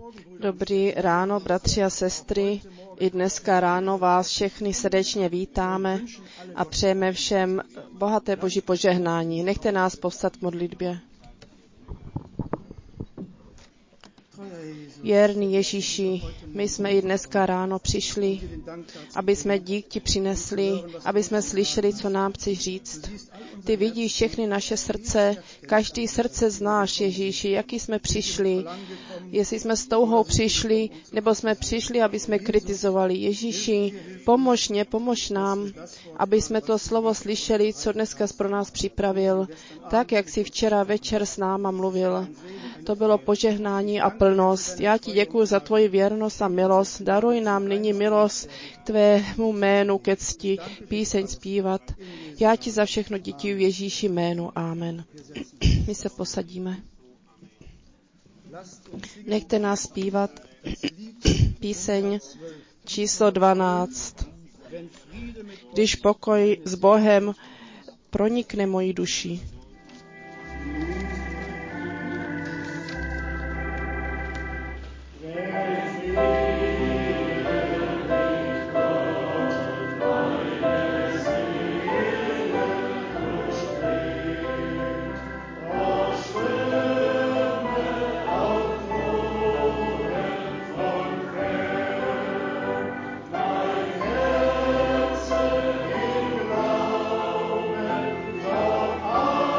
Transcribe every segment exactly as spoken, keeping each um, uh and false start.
Dobrý ráno, bratři a sestry. I dneska ráno vás všechny srdečně vítáme a přejeme všem bohaté Boží požehnání. Nechte nás povstat k modlitbě. Věrný Ježíši, my jsme i dneska ráno přišli, aby jsme dík ti přinesli, aby jsme slyšeli, co nám chceš říct. Ty vidíš všechny naše srdce, každý srdce znáš, Ježíši, jaký jsme přišli, jestli jsme s touhou přišli, nebo jsme přišli, aby jsme kritizovali. Ježíši, pomož mě, pomož nám, aby jsme to slovo slyšeli, co dneska pro nás připravil, tak, jak jsi včera večer s náma mluvil. To bylo požehnání a plnost. Já ti děkuji za tvoji věrnost a milost. Daruj nám nyní milost k tvému jménu, ke cti, píseň zpívat. Já ti za všechno děkuji v Ježíši jménu. Amen. My se posadíme. Nechte nás zpívat píseň číslo dvanáct. Když pokoj s Bohem pronikne moji duši. Oh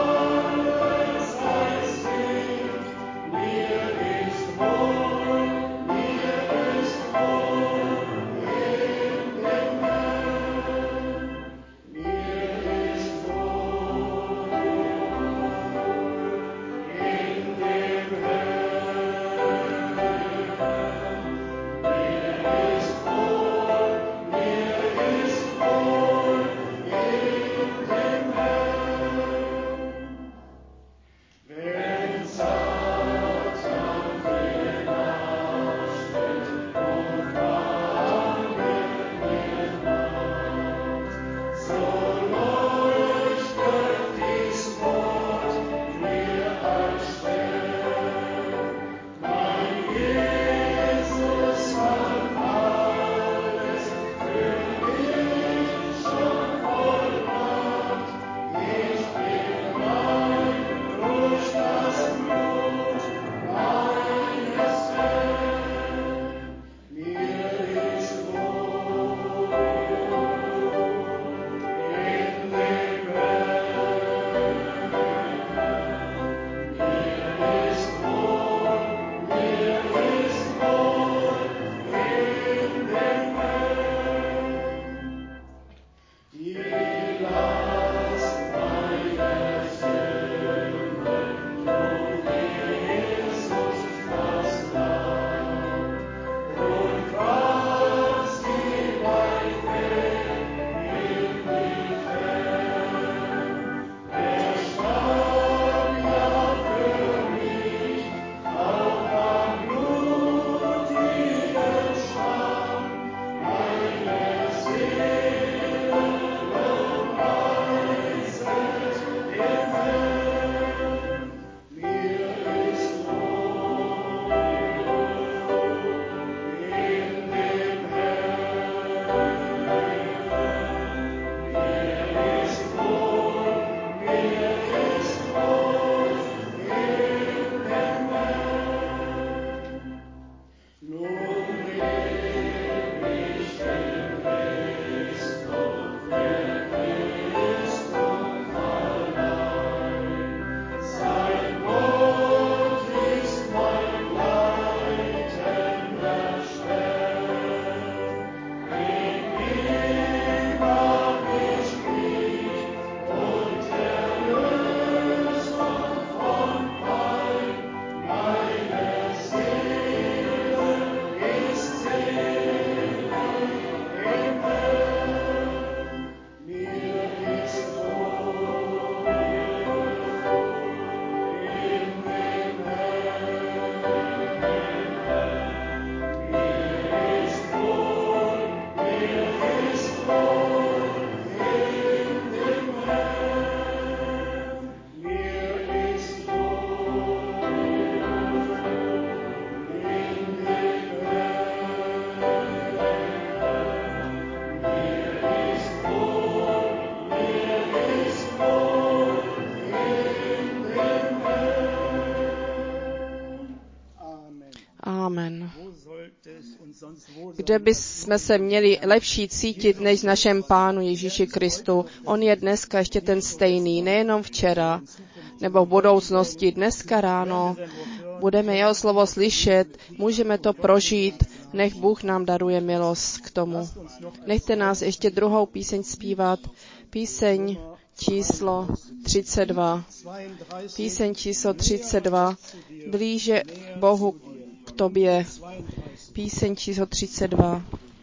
Kde bychom se měli lepší cítit než v našem Pánu Ježíši Kristu. On je dneska ještě ten stejný, nejenom včera nebo v budoucnosti. Dneska ráno budeme jeho slovo slyšet, můžeme to prožít, nech Bůh nám daruje milost k tomu. Nechte nás ještě druhou píseň zpívat, píseň číslo třicet dva. Píseň číslo třicet dva. Blíže Bohu k tobě. Píseň číslo třicet dva.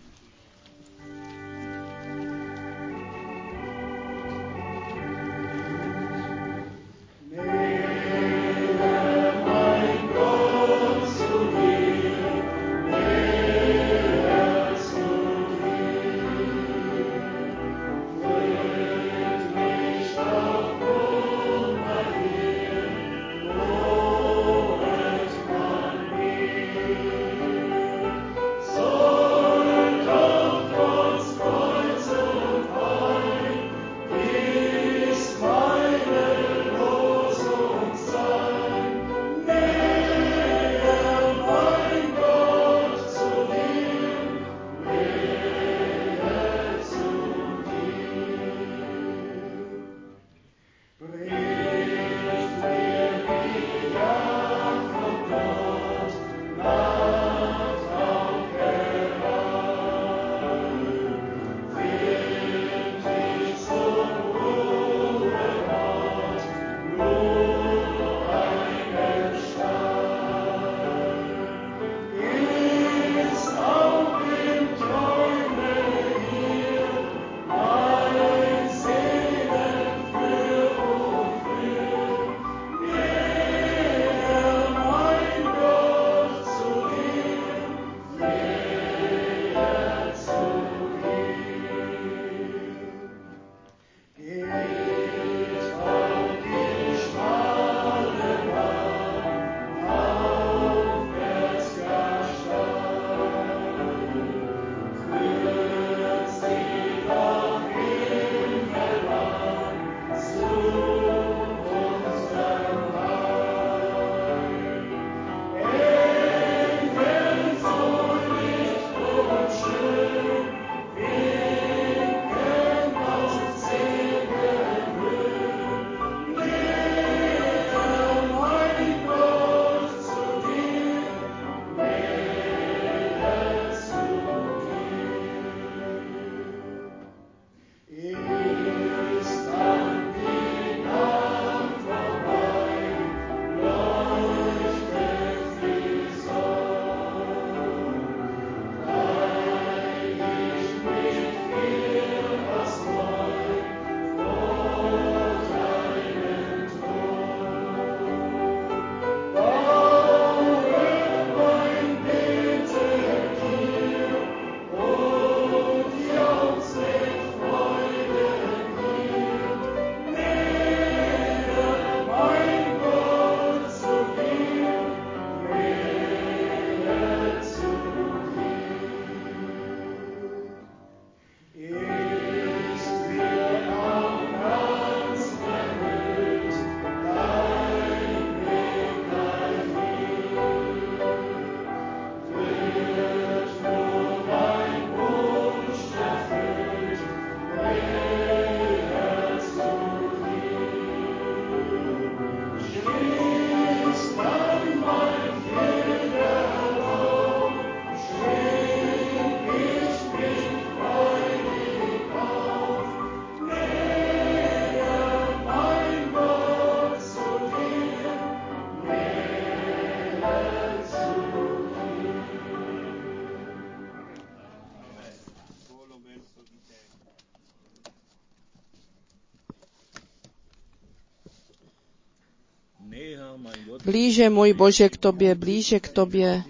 Blíže můj Bože k tobě, blíže k tobě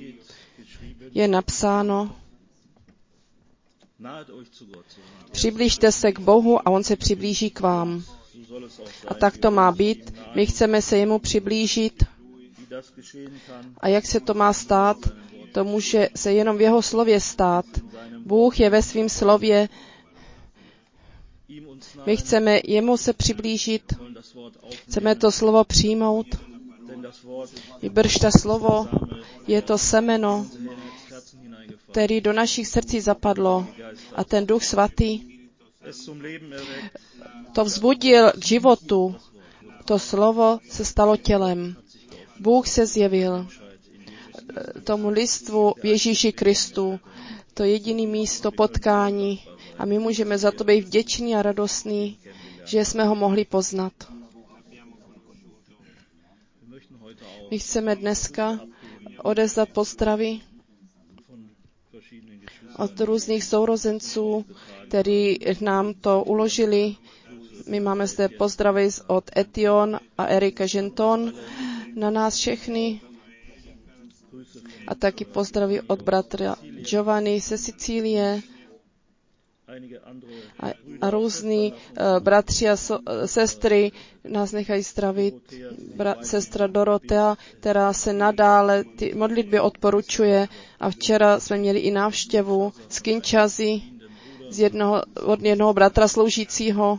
je napsáno, přiblížte se k Bohu a on se přiblíží k vám. A tak to má být. My chceme se jemu přiblížit. A jak se to má stát? To může se jenom v jeho slově stát. Bůh je ve svém slově. My chceme jemu se přiblížit. Chceme to slovo přijmout. Vybrž ta slovo, je to semeno, který do našich srdcí zapadlo. A ten Duch Svatý to vzbudil k životu. To slovo se stalo tělem. Bůh se zjevil tomu lidstvu v Ježíši Kristu. To jediné místo potkání. A my můžeme za to být vděční a radostní, že jsme ho mohli poznat. My chceme dneska odevzdat pozdravy od různých sourozenců, kteří nám to uložili. My máme zde pozdravy od Etion a Erika Genton na nás všechny. A taky pozdraví od bratra Giovanni ze Sicílie. A, a různí uh, bratři a so, sestry nás nechají zdravit. Bra, sestra Dorotea, která se nadále ty modlitby odporučuje. A včera jsme měli i návštěvu z Kinshasy, z jednoho, od jednoho bratra sloužícího.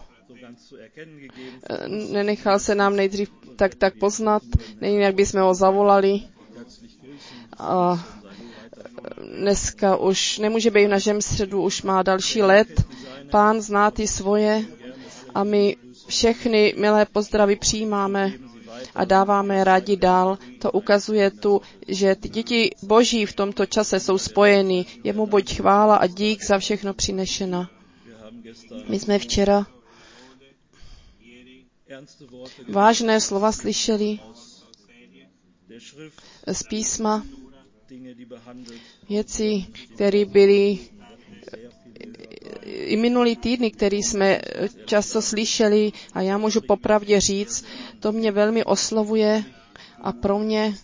Nenechal se nám nejdřív tak, tak poznat, nevím, jak bychom ho zavolali. A dneska už nemůže být v našem středu, už má další let. Pán zná ty svoje a my všechny milé pozdravy přijímáme a dáváme je rádi dál. To ukazuje tu, že ty děti Boží v tomto čase jsou spojeny. Jemu buď chvála a dík za všechno přinešena. My jsme včera vážné slova slyšeli z písma, věci, které byly i minulý týdny, který jsme často slyšeli, a já můžu popravdě říct, to mě velmi oslovuje a pro mě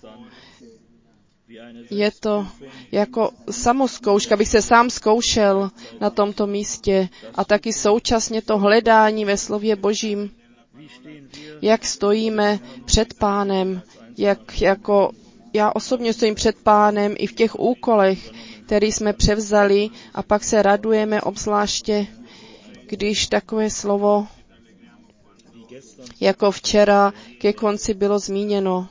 je to jako samozkouška, abych se sám zkoušel na tomto místě a taky současně to hledání ve slově Božím, jak stojíme před Pánem, jak jako já osobně stojím před Pánem i v těch úkolech, které jsme převzali, a pak se radujeme obzvláště, když takové slovo, jako včera ke konci bylo zmíněno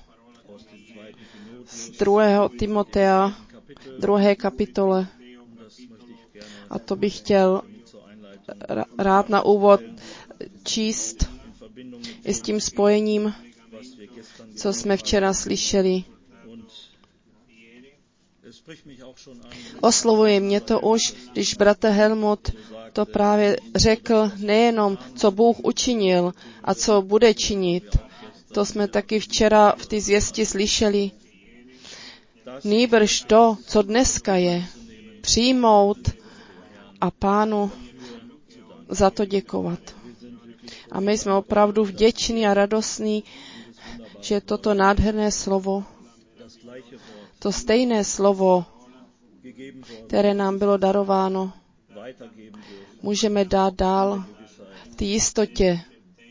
z druhého Timotea, druhé kapitole. A to bych chtěl rád na úvod číst i s tím spojením, co jsme včera slyšeli. Oslovuje mě to už, když bratr Helmut to právě řekl, nejenom, co Bůh učinil a co bude činit. To jsme taky včera v té zvěsti slyšeli. Nýbrž to, co dneska je, přijmout a Pánu za to děkovat. A my jsme opravdu vděční a radostní, že toto nádherné slovo, to stejné slovo, které nám bylo darováno, můžeme dát dál v té jistotě.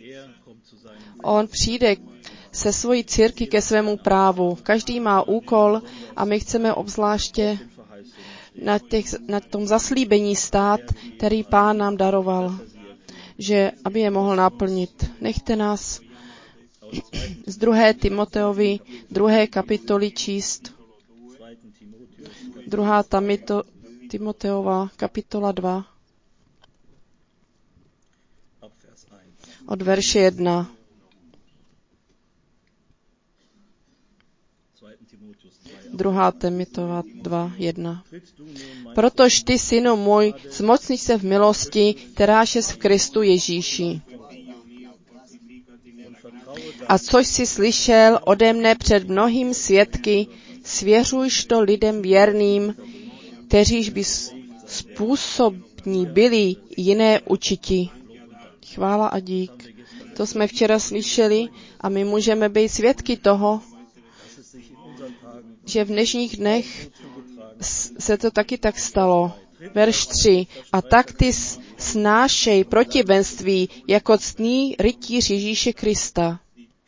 On přijde se svojí církví ke svému právu. Každý má úkol a my chceme obzvláště na, těch, na tom zaslíbení stát, který Pán nám daroval, že aby je mohl naplnit. Nechte nás z druhé Timoteovi, druhé kapitoly číst. Druhá Tamito, Timoteova, kapitola dva. Od verše jedna. Druhá Timotova dva, jedna. Protož ty, synu můj, zmocniš se v milosti, kteráž je v Kristu Ježíši. A což jsi slyšel ode mne před mnohým svědky, svěřujš to lidem věrným, kteříž by způsobní byli jiné učiti. Chvála a dík. To jsme včera slyšeli a my můžeme být svědky toho, že v dnešních dnech se to taky tak stalo. Verš tři. A tak ty snášej protivenství jako ctný rytíř Ježíše Krista.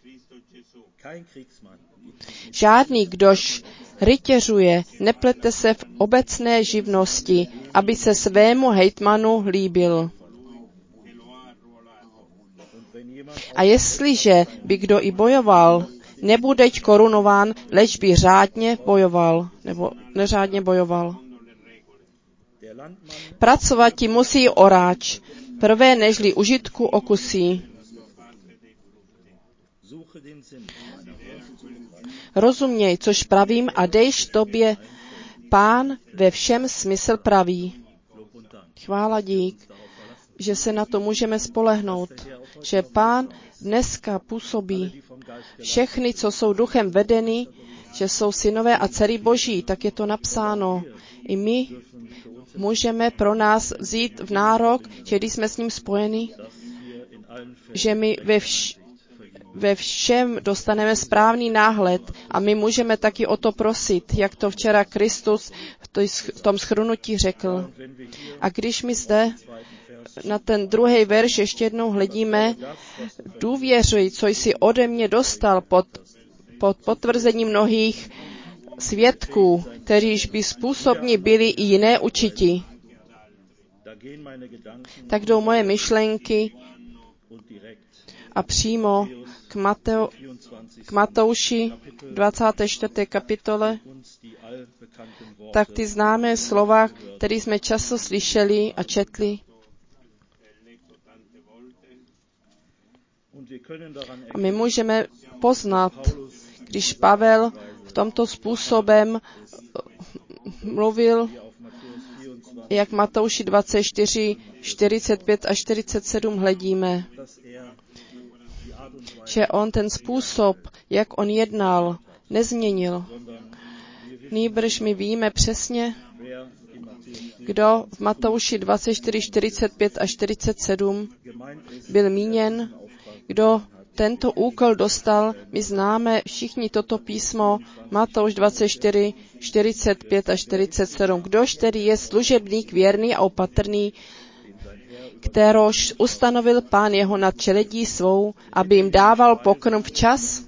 Žádný, kdož rytěřuje, neplete se v obecné živnosti, aby se svému hejtmanu líbil. A jestliže by kdo i bojoval, nebudeť korunován, leč by řádně bojoval, nebo neřádně bojoval. Pracovat ti musí oráč, prvé nežli užitku okusí. Rozuměj, což pravím, a dejš tobě Pán ve všem smysl praví. Chvála dík, že se na to můžeme spolehnout, že Pán dneska působí. Všechny, co jsou duchem vedeny, že jsou synové a dcery Boží, tak je to napsáno. I my můžeme pro nás vzít v nárok, že když jsme s ním spojeni, že my ve, vš- ve všem dostaneme správný náhled a my můžeme taky o to prosit, jak to včera Kristus v tom shrnutí řekl. A když my zde na ten druhý verš ještě jednou hledíme, důvěřuj, co jsi ode mě dostal pod, pod potvrzením mnohých svědků, kteříž by způsobní byli i jiné učiti. Tak jdou moje myšlenky a přímo k, Mateo, k Matouši dvacáté čtvrté kapitole, tak ty známé slova, které jsme často slyšeli a četli. A my můžeme poznat, když Pavel v tomto způsobem mluvil, jak Matouši dvacet čtyři, čtyřicet pět a čtyřicet sedm hledíme, že on ten způsob, jak on jednal, nezměnil. Nýbrž my víme přesně, kdo v Matouši dvacet čtyři, čtyřicet pět a čtyřicet sedm byl míněn, kdo tento úkol dostal. My známe všichni toto písmo, Matouš dvacet čtyři, čtyřicet pět a čtyřicet sedm. Kdož tedy je služebník věrný a opatrný, kterož ustanovil Pán jeho nad čeledí svou, aby jim dával pokrm včas?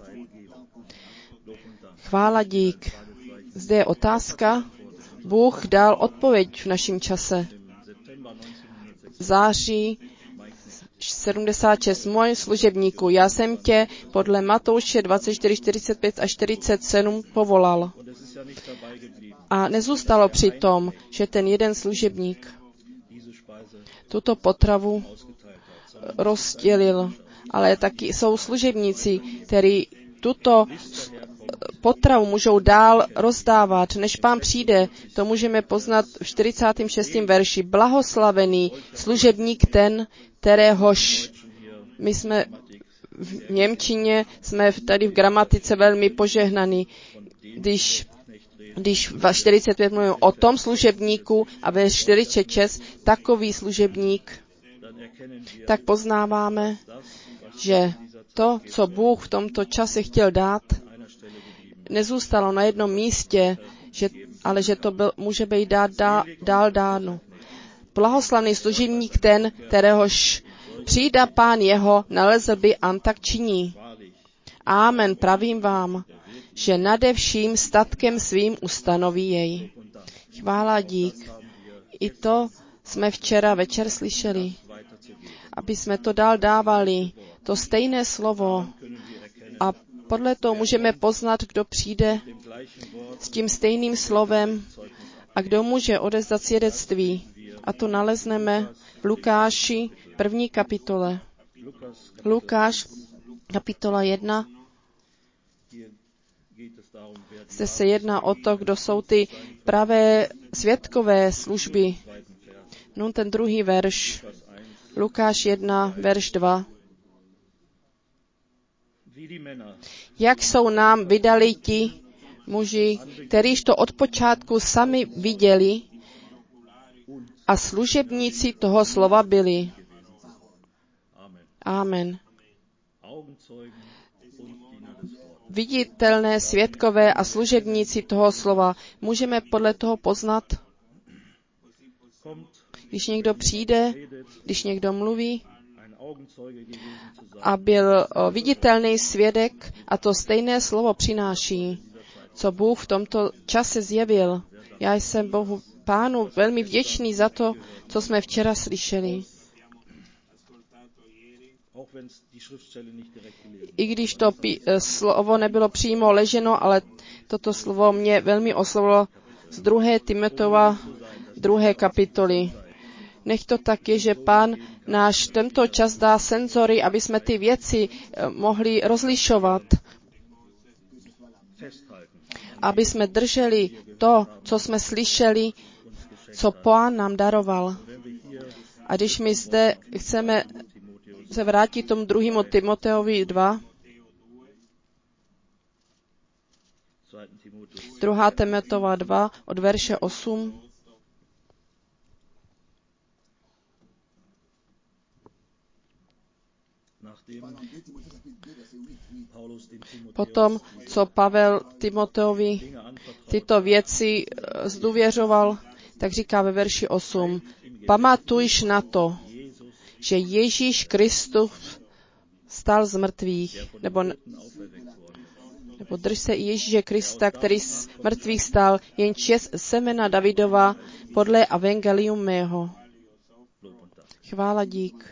Chvála dík. Zde je otázka. Bůh dal odpověď v našem čase. V září sedmdesát šest, můj služebníku, já jsem tě podle Matouše dvacet čtyři, čtyřicet pět a čtyřicet sedm povolal. A nezůstalo při tom, že ten jeden služebník tuto potravu rozdělil, ale taky jsou služebníci, kteří tuto potravu můžou dál rozdávat. Než Pán přijde, to můžeme poznat v čtyřicátém šestém verši. Blahoslavený služebník ten, kteréhož my jsme v němčině, jsme tady v gramatice velmi požehnaní, když, když v čtyřicet pět mluvím o tom služebníku a ve čtyřicet šest takový služebník, tak poznáváme, že to, co Bůh v tomto čase chtěl dát, nezůstalo na jednom místě, že, ale že to byl, může být dát dál, dál dáno. Blahoslavný služebník ten, kteréhož přijde Pán jeho, nalezl by a tak činí. Amen, pravím vám, že nade vším statkem svým ustanoví jej. Chvála dík. I to jsme včera večer slyšeli. Aby jsme to dál dávali, to stejné slovo. A podle toho můžeme poznat, kdo přijde s tím stejným slovem a kdo může odevzdat svědectví. A to nalezneme v Lukáši první kapitole. Lukáš, kapitola jedna. Zde se jedná o to, kdo jsou ty pravé svědkové služby. No ten druhý verš. Lukáš jedna, verš dva. Jak jsou nám vydali ti muži, kterýž to od počátku sami viděli a služebníci toho slova byli. Amen. Viditelné svědkové a služebníci toho slova. Můžeme podle toho poznat, když někdo přijde, když někdo mluví a byl viditelný svědek a to stejné slovo přináší, co Bůh v tomto čase zjevil. Já jsem Bohu Pánu velmi vděčný za to, co jsme včera slyšeli. I když to pí- slovo nebylo přímo leženo, ale toto slovo mě velmi oslovilo z druhé Timoteova druhé kapitoly. Nech to tak je, že Pán náš tento čas dá senzory, aby jsme ty věci mohli rozlišovat. Aby jsme drželi to, co jsme slyšeli, co Pán nám daroval. A když my zde chceme se vrátit tomu druhému Timoteovi dva, druhá Timoteova dva od verše osm, potom, co Pavel Timoteovi tyto věci zdůvěřoval, tak říká ve verši osm, pamatujš na to, že Ježíš Kristus stal z mrtvých, nebo, nebo drž se i Ježíše Krista, který z mrtvých stal, jen čest semena Davidova podle evangelium mého. Chvála dík.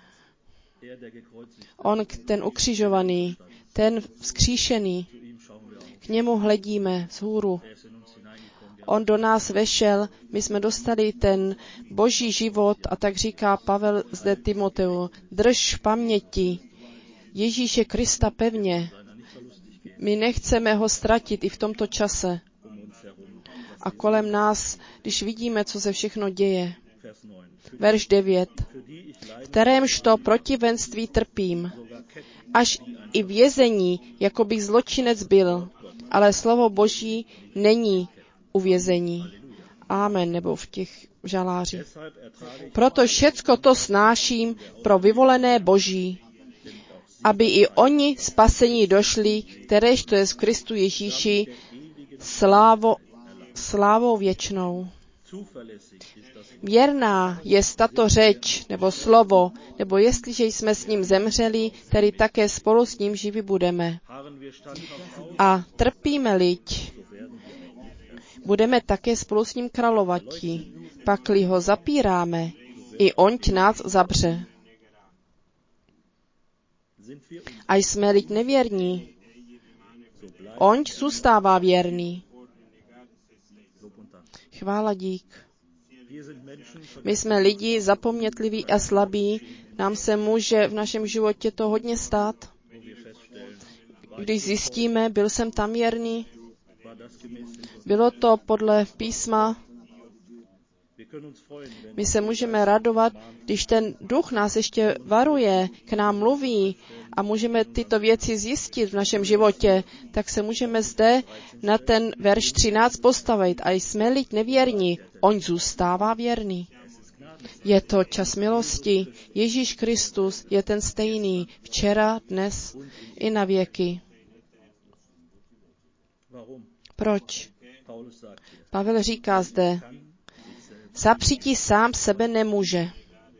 On, ten ukřižovaný, ten vzkříšený, k němu hledíme vzhůru. On do nás vešel, my jsme dostali ten boží život a tak říká Pavel zde Timoteu, drž paměti Ježíše Krista pevně. My nechceme ho ztratit i v tomto čase. A kolem nás, když vidíme, co se všechno děje. Verš devět. V kterémž to protivenství trpím, až i vězení, jako bych zločinec byl, ale slovo Boží není uvězení. Amen, nebo v těch žalářích. Proto všecko to snáším pro vyvolené Boží, aby i oni spasení došli, kteréž to je v Kristu Ježíši, slávo, slávou věčnou. Věrná je tato řeč, nebo slovo, nebo jestliže jsme s ním zemřeli, tedy také spolu s ním živi budeme. A trpíme-liť, budeme také spolu s ním královati. Pakli ho zapíráme, i onť nás zabře. A jsme-liť nevěrní, onť zůstává věrný. Chvála dík. My jsme lidi zapomnětliví a slabí, nám se může v našem životě to hodně stát. Když zjistíme, byl jsem tam věrný, bylo to podle písma, my se můžeme radovat, když ten duch nás ještě varuje, k nám mluví a můžeme tyto věci zjistit v našem životě, tak se můžeme zde na ten verš třináct postavit. A jsme-li nevěrní, on zůstává věrný. Je to čas milosti. Ježíš Kristus je ten stejný včera, dnes i na věky. Proč? Pavel říká zde, zapřítí sám sebe nemůže.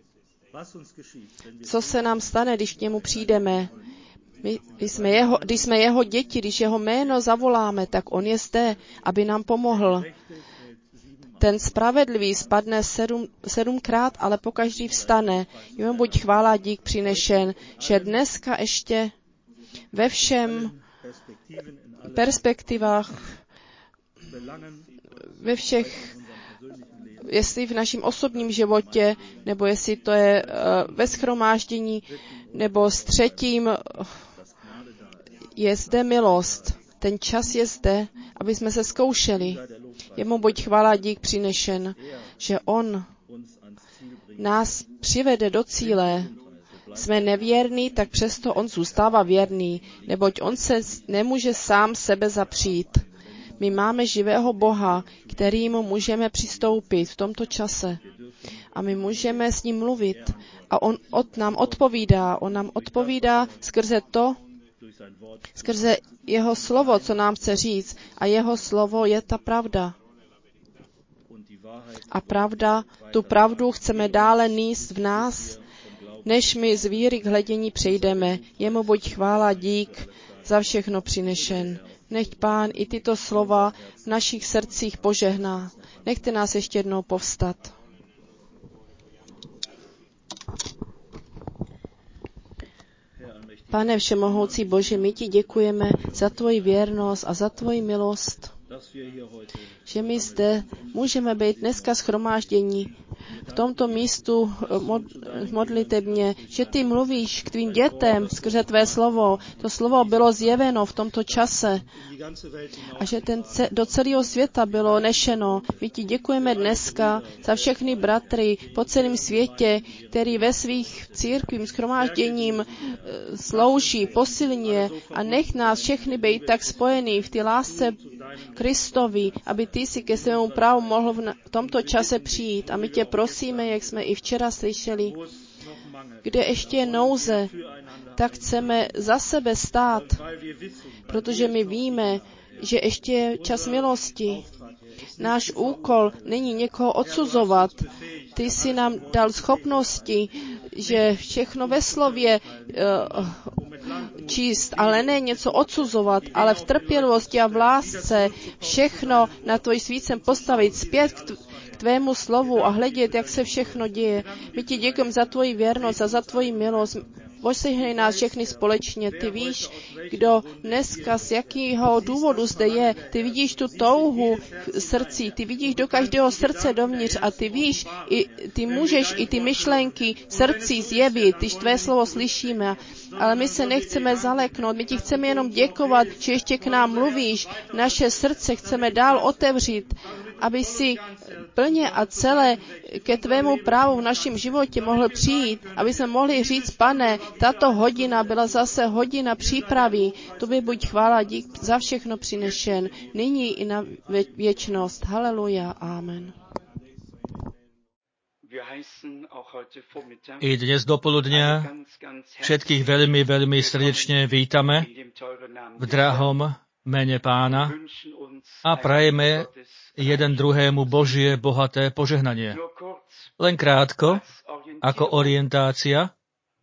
Co se nám stane, když k němu přijdeme? My, když, jsme jeho, když jsme jeho děti, když jeho jméno zavoláme, tak on je zde, aby nám pomohl. Ten spravedlivý spadne sedm, sedmkrát, ale pokaždý vstane. Jemu buď chvála dík přinešen, že dneska ještě ve všem perspektivách, ve všech, jestli v našem osobním životě, nebo jestli to je uh, ve shromáždění, nebo s třetím, uh, je zde milost. Ten čas je zde, aby jsme se zkoušeli. Jemu buď chvála dík přinešen, že on nás přivede do cíle. Jsme nevěrní, tak přesto on zůstává věrný, neboť on se nemůže sám sebe zapřít. My máme živého Boha, kterýmu můžeme přistoupit v tomto čase. A my můžeme s ním mluvit. A on od nám odpovídá. On nám odpovídá skrze to, skrze jeho slovo, co nám chce říct. A jeho slovo je ta pravda. A pravda, tu pravdu chceme dále níst v nás, než my z víry k hledění přejdeme. Jemu buď chvála dík za všechno přinešen. Nechť Pán i tyto slova v našich srdcích požehná. Nechte nás ještě jednou povstat. Pane všemohoucí Bože, my ti děkujeme za tvoji věrnost a za tvoji milost, že my zde můžeme být dneska shromáždění v tomto místu modlitebně, že ty mluvíš k tvým dětem skrze tvé slovo. To slovo bylo zjeveno v tomto čase a že ten ce, do celého světa bylo nešeno. My ti děkujeme dneska za všechny bratry po celém světě, který ve svých církvím shromážděním slouží, posilně a nech nás všechny být tak spojení v té lásce Kristovi, aby ty si ke svému právu mohl v tomto čase přijít. A my tě prosíme, jak jsme i včera slyšeli, kde ještě je nouze, tak chceme za sebe stát, protože my víme, že ještě je čas milosti. Náš úkol není někoho odsuzovat. Ty jsi nám dal schopnosti, že všechno ve slově uh, číst, ale ne něco odsuzovat, ale v trpělivosti a v lásce všechno na tvoj svícem postavit zpět k, t- k tvému slovu a hledět, jak se všechno děje. My ti děkujeme za tvoji věrnost a za tvoji milost. Požehnej nás všechny společně. Ty víš, kdo dneska z jakého důvodu zde je. Ty vidíš tu touhu v srdci, ty vidíš do každého srdce dovnitř a ty víš, i, ty můžeš i ty myšlenky v srdci zjevit, když tvé slovo slyšíme. Ale my se nechceme zaleknout, my ti chceme jenom děkovat, že ještě k nám mluvíš. Naše srdce chceme dál otevřít, aby si plně a celé ke tvému právu v našem životě mohl přijít, aby jsme mohli říct, Pane, tato hodina byla zase hodina přípravy. Tobě buď chvála, dík za všechno přinešen, nyní i na věčnost. Haleluja, amen. I dnes dopoludnia všetkých veľmi, veľmi srdečne vítame v drahom mene Pána a prajeme jeden druhému Božie bohaté požehnanie. Len krátko, ako orientácia,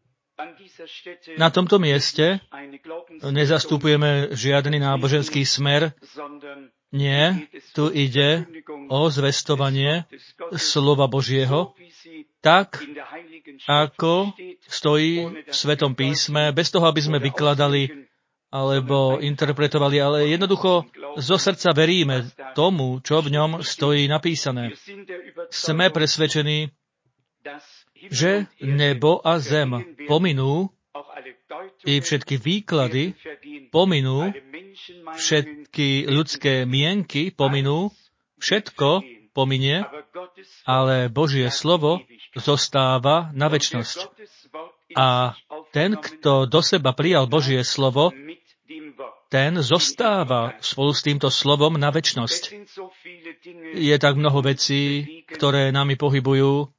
na tomto mieste nezastupujeme žiadny náboženský smer. Nie, tu ide o zvestovanie slova Božieho, tak, ako stojí v Svetom písme, bez toho, aby sme vykladali alebo interpretovali, ale jednoducho zo srdca veríme tomu, čo v ňom stojí napísané. Sme presvedčení, že nebo a zem pominú, i všetky výklady pominú, všetky ľudské mienky pominú, všetko pominie, ale Božie slovo zostáva na večnosť. A ten, kto do seba prijal Božie slovo, ten zostáva spolu s týmto slovom na večnosť. Je tak mnoho vecí, ktoré nami pohybujú.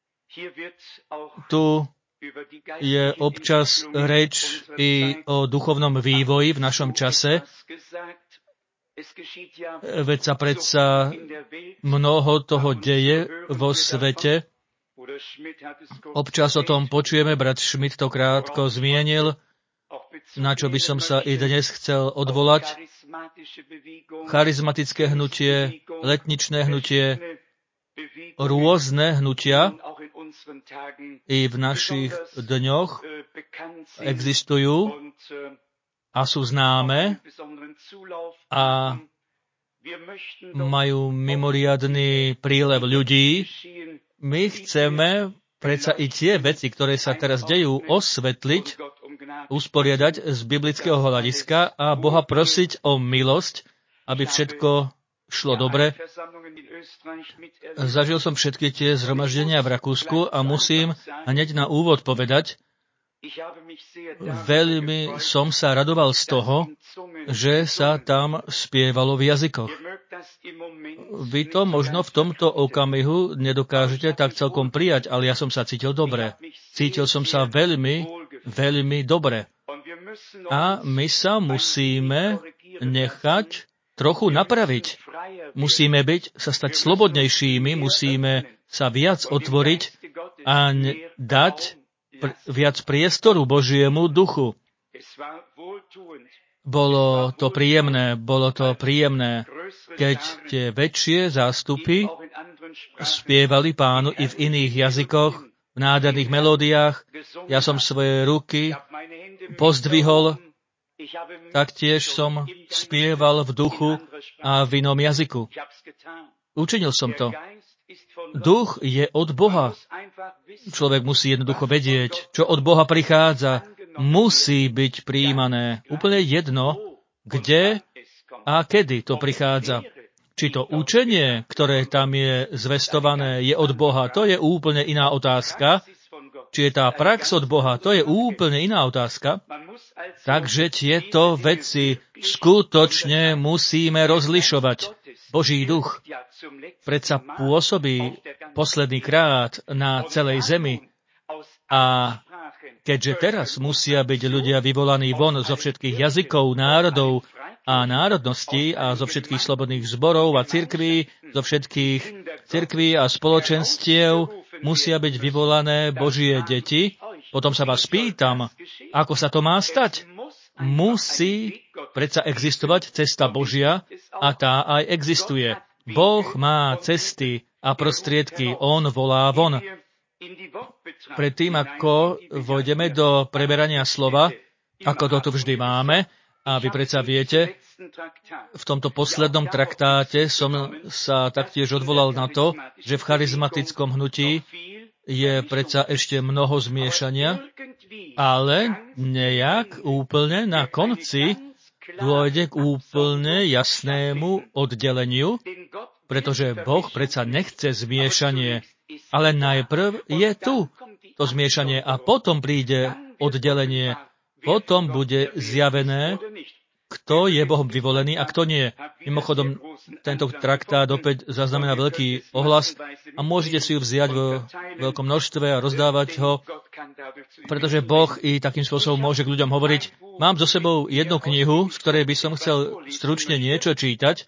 Tu je občas reč i o duchovnom vývoji v našom čase. Veď sa predsa mnoho toho deje vo svete. Občas o tom počujeme, brat Schmidt to krátko zmienil, na čo by som sa i dnes chcel odvolať. Charizmatické hnutie, letničné hnutie, rôzne hnutia i v našich dňoch existujú a sú známe a majú mimoriadny prílev ľudí. My chceme predsa i tie veci, ktoré sa teraz dejú, osvetliť, usporiadať z biblického hľadiska a Boha prosiť o milosť, aby všetko šlo dobre. Zažil som všetky tie zhromaždenia v Rakúsku a musím hneď na úvod povedať, veľmi som sa radoval z toho, že sa tam spievalo v jazykoch. Vy to možno v tomto okamihu nedokážete tak celkom prijať, ale ja som sa cítil dobre. Cítil som sa veľmi, veľmi dobre. A my sa musíme nechať trochu napraviť. Musíme byť, sa stať slobodnejšími, musíme sa viac otvoriť a dať pr- viac priestoru Božiemu duchu. Bolo to príjemné, bolo to príjemné, keď tie väčšie zástupy spievali Pánu i v iných jazykoch, v nádherných melódiách. Ja som svoje ruky pozdvihol, taktiež som spieval v duchu a v inom jazyku. Učinil som to. Duch je od Boha. Človek musí jednoducho vedieť, čo od Boha prichádza. Musí byť prijímané. Úplne jedno, kde a kedy to prichádza. Či to učenie, ktoré tam je zvestované, je od Boha, to je úplne iná otázka. Či je tá prax od Boha, to je úplne iná otázka. Takže tieto veci skutočne musíme rozlišovať. Boží duch predsa pôsobí posledný krát na celej zemi. A keďže teraz musia byť ľudia vyvolaní von zo všetkých jazykov, národov a národností a zo všetkých slobodných zborov a cirkví, zo všetkých cirkví a spoločenstiev, musia byť vyvolané Božie deti. Potom sa vás pýtam, ako sa to má stať? Musí predsa existovať cesta Božia a tá aj existuje. Boh má cesty a prostriedky, on volá von. Predtým, ako vojdeme do preberania slova, ako to tu vždy máme, a vy predsa viete, v tomto poslednom traktáte som sa taktiež odvolal na to, že v charizmatickom hnutí je predsa ešte mnoho zmiešania, ale nejak úplne na konci dôjde k úplne jasnému oddeleniu, pretože Boh predsa nechce zmiešanie, ale najprv je tu to zmiešanie a potom príde oddelenie. Potom bude zjavené, kto je Bohom vyvolený a kto nie. Mimochodom, tento traktát opäť zaznamená veľký ohlas a môžete si ju vziať vo veľkom množstve a rozdávať ho, pretože Boh i takým spôsobom môže k ľuďom hovoriť. Mám so sebou jednu knihu, z ktorej by som chcel stručne niečo čítať,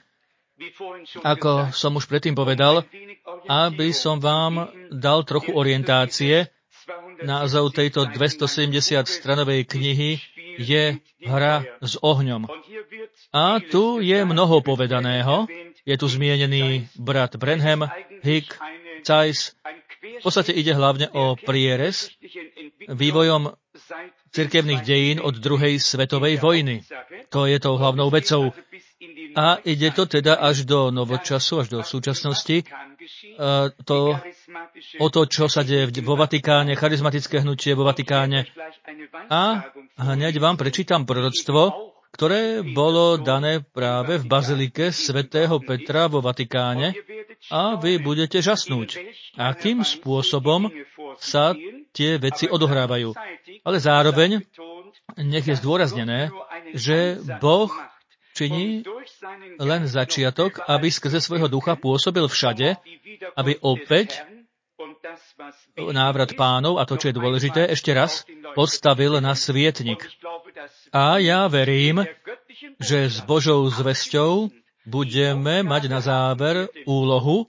ako som už predtým povedal, aby som vám dal trochu orientácie. Názov tejto dvestosedemdesiat stranovej knihy je Hra s ohňom. A tu je mnoho povedaného. Je tu zmienený brat Branham, Hick, Zeiss. V podstate ide hlavne o prierez vývojom cirkevných dejín od druhej svetovej vojny. To je tou hlavnou vecou. A ide to teda až do novočasu, až do súčasnosti. A to, o to, čo sa deje vo Vatikáne, charizmatické hnutie vo Vatikáne. A hneď vám prečítam proroctvo, ktoré bolo dané práve v bazilike svätého Petra vo Vatikáne a vy budete žasnúť, akým spôsobom sa tie veci odohrávajú. Ale zároveň nech je zdôraznené, že Boh činí len začiatok, aby skrze svojho ducha pôsobil všade, aby opäť návrat Pánov, a to, čo je dôležité, ešte raz postavil na svietnik. A ja verím, že s Božou zvesťou budeme mať na záver úlohu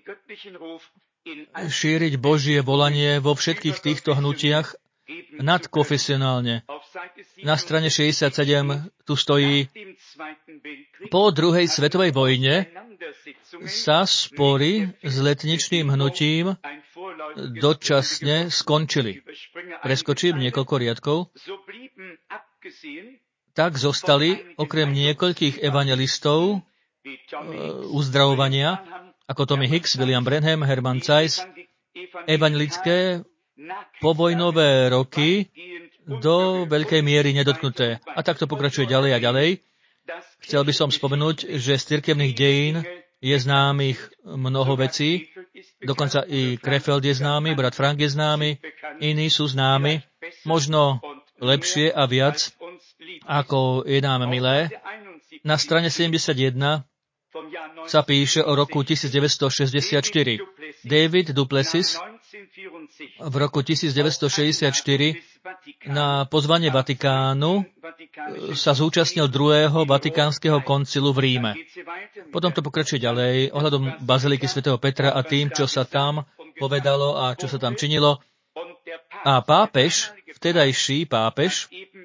šíriť Božie volanie vo všetkých týchto hnutiach nadkonfesionálne. Na strane šesťdesiatsedem tu stojí: po druhej svetovej vojne sa spory s letničným hnutím dočasne skončili. Preskočím niekoľko riadkov. Tak zostali, okrem niekoľkých evangelistov uzdravovania, ako Tommy Hicks, William Branham, Herman Zeiss, evangelické povojnové roky do veľkej miery nedotknuté. A tak to pokračuje ďalej a ďalej. Chcel by som spomenúť, že z cirkevných dejín je známych mnoho vecí, dokonca i Krefeld je známy, brat Frank je známy, iní sú známi, možno lepšie a viac, ako je nám milé. Na strane sedemdesiatjeden sa píše o roku devätnásťstošesťdesiatštyri. David Duplessis v roku devätnásťstošesťdesiatštyri na pozvanie Vatikánu sa zúčastnil druhého Vatikánskeho koncilu v Ríme. Potom to pokračuje ďalej ohľadom baziliky svätého Petra a tým, čo sa tam povedalo a čo sa tam činilo. A pápež, vtedajší pápež,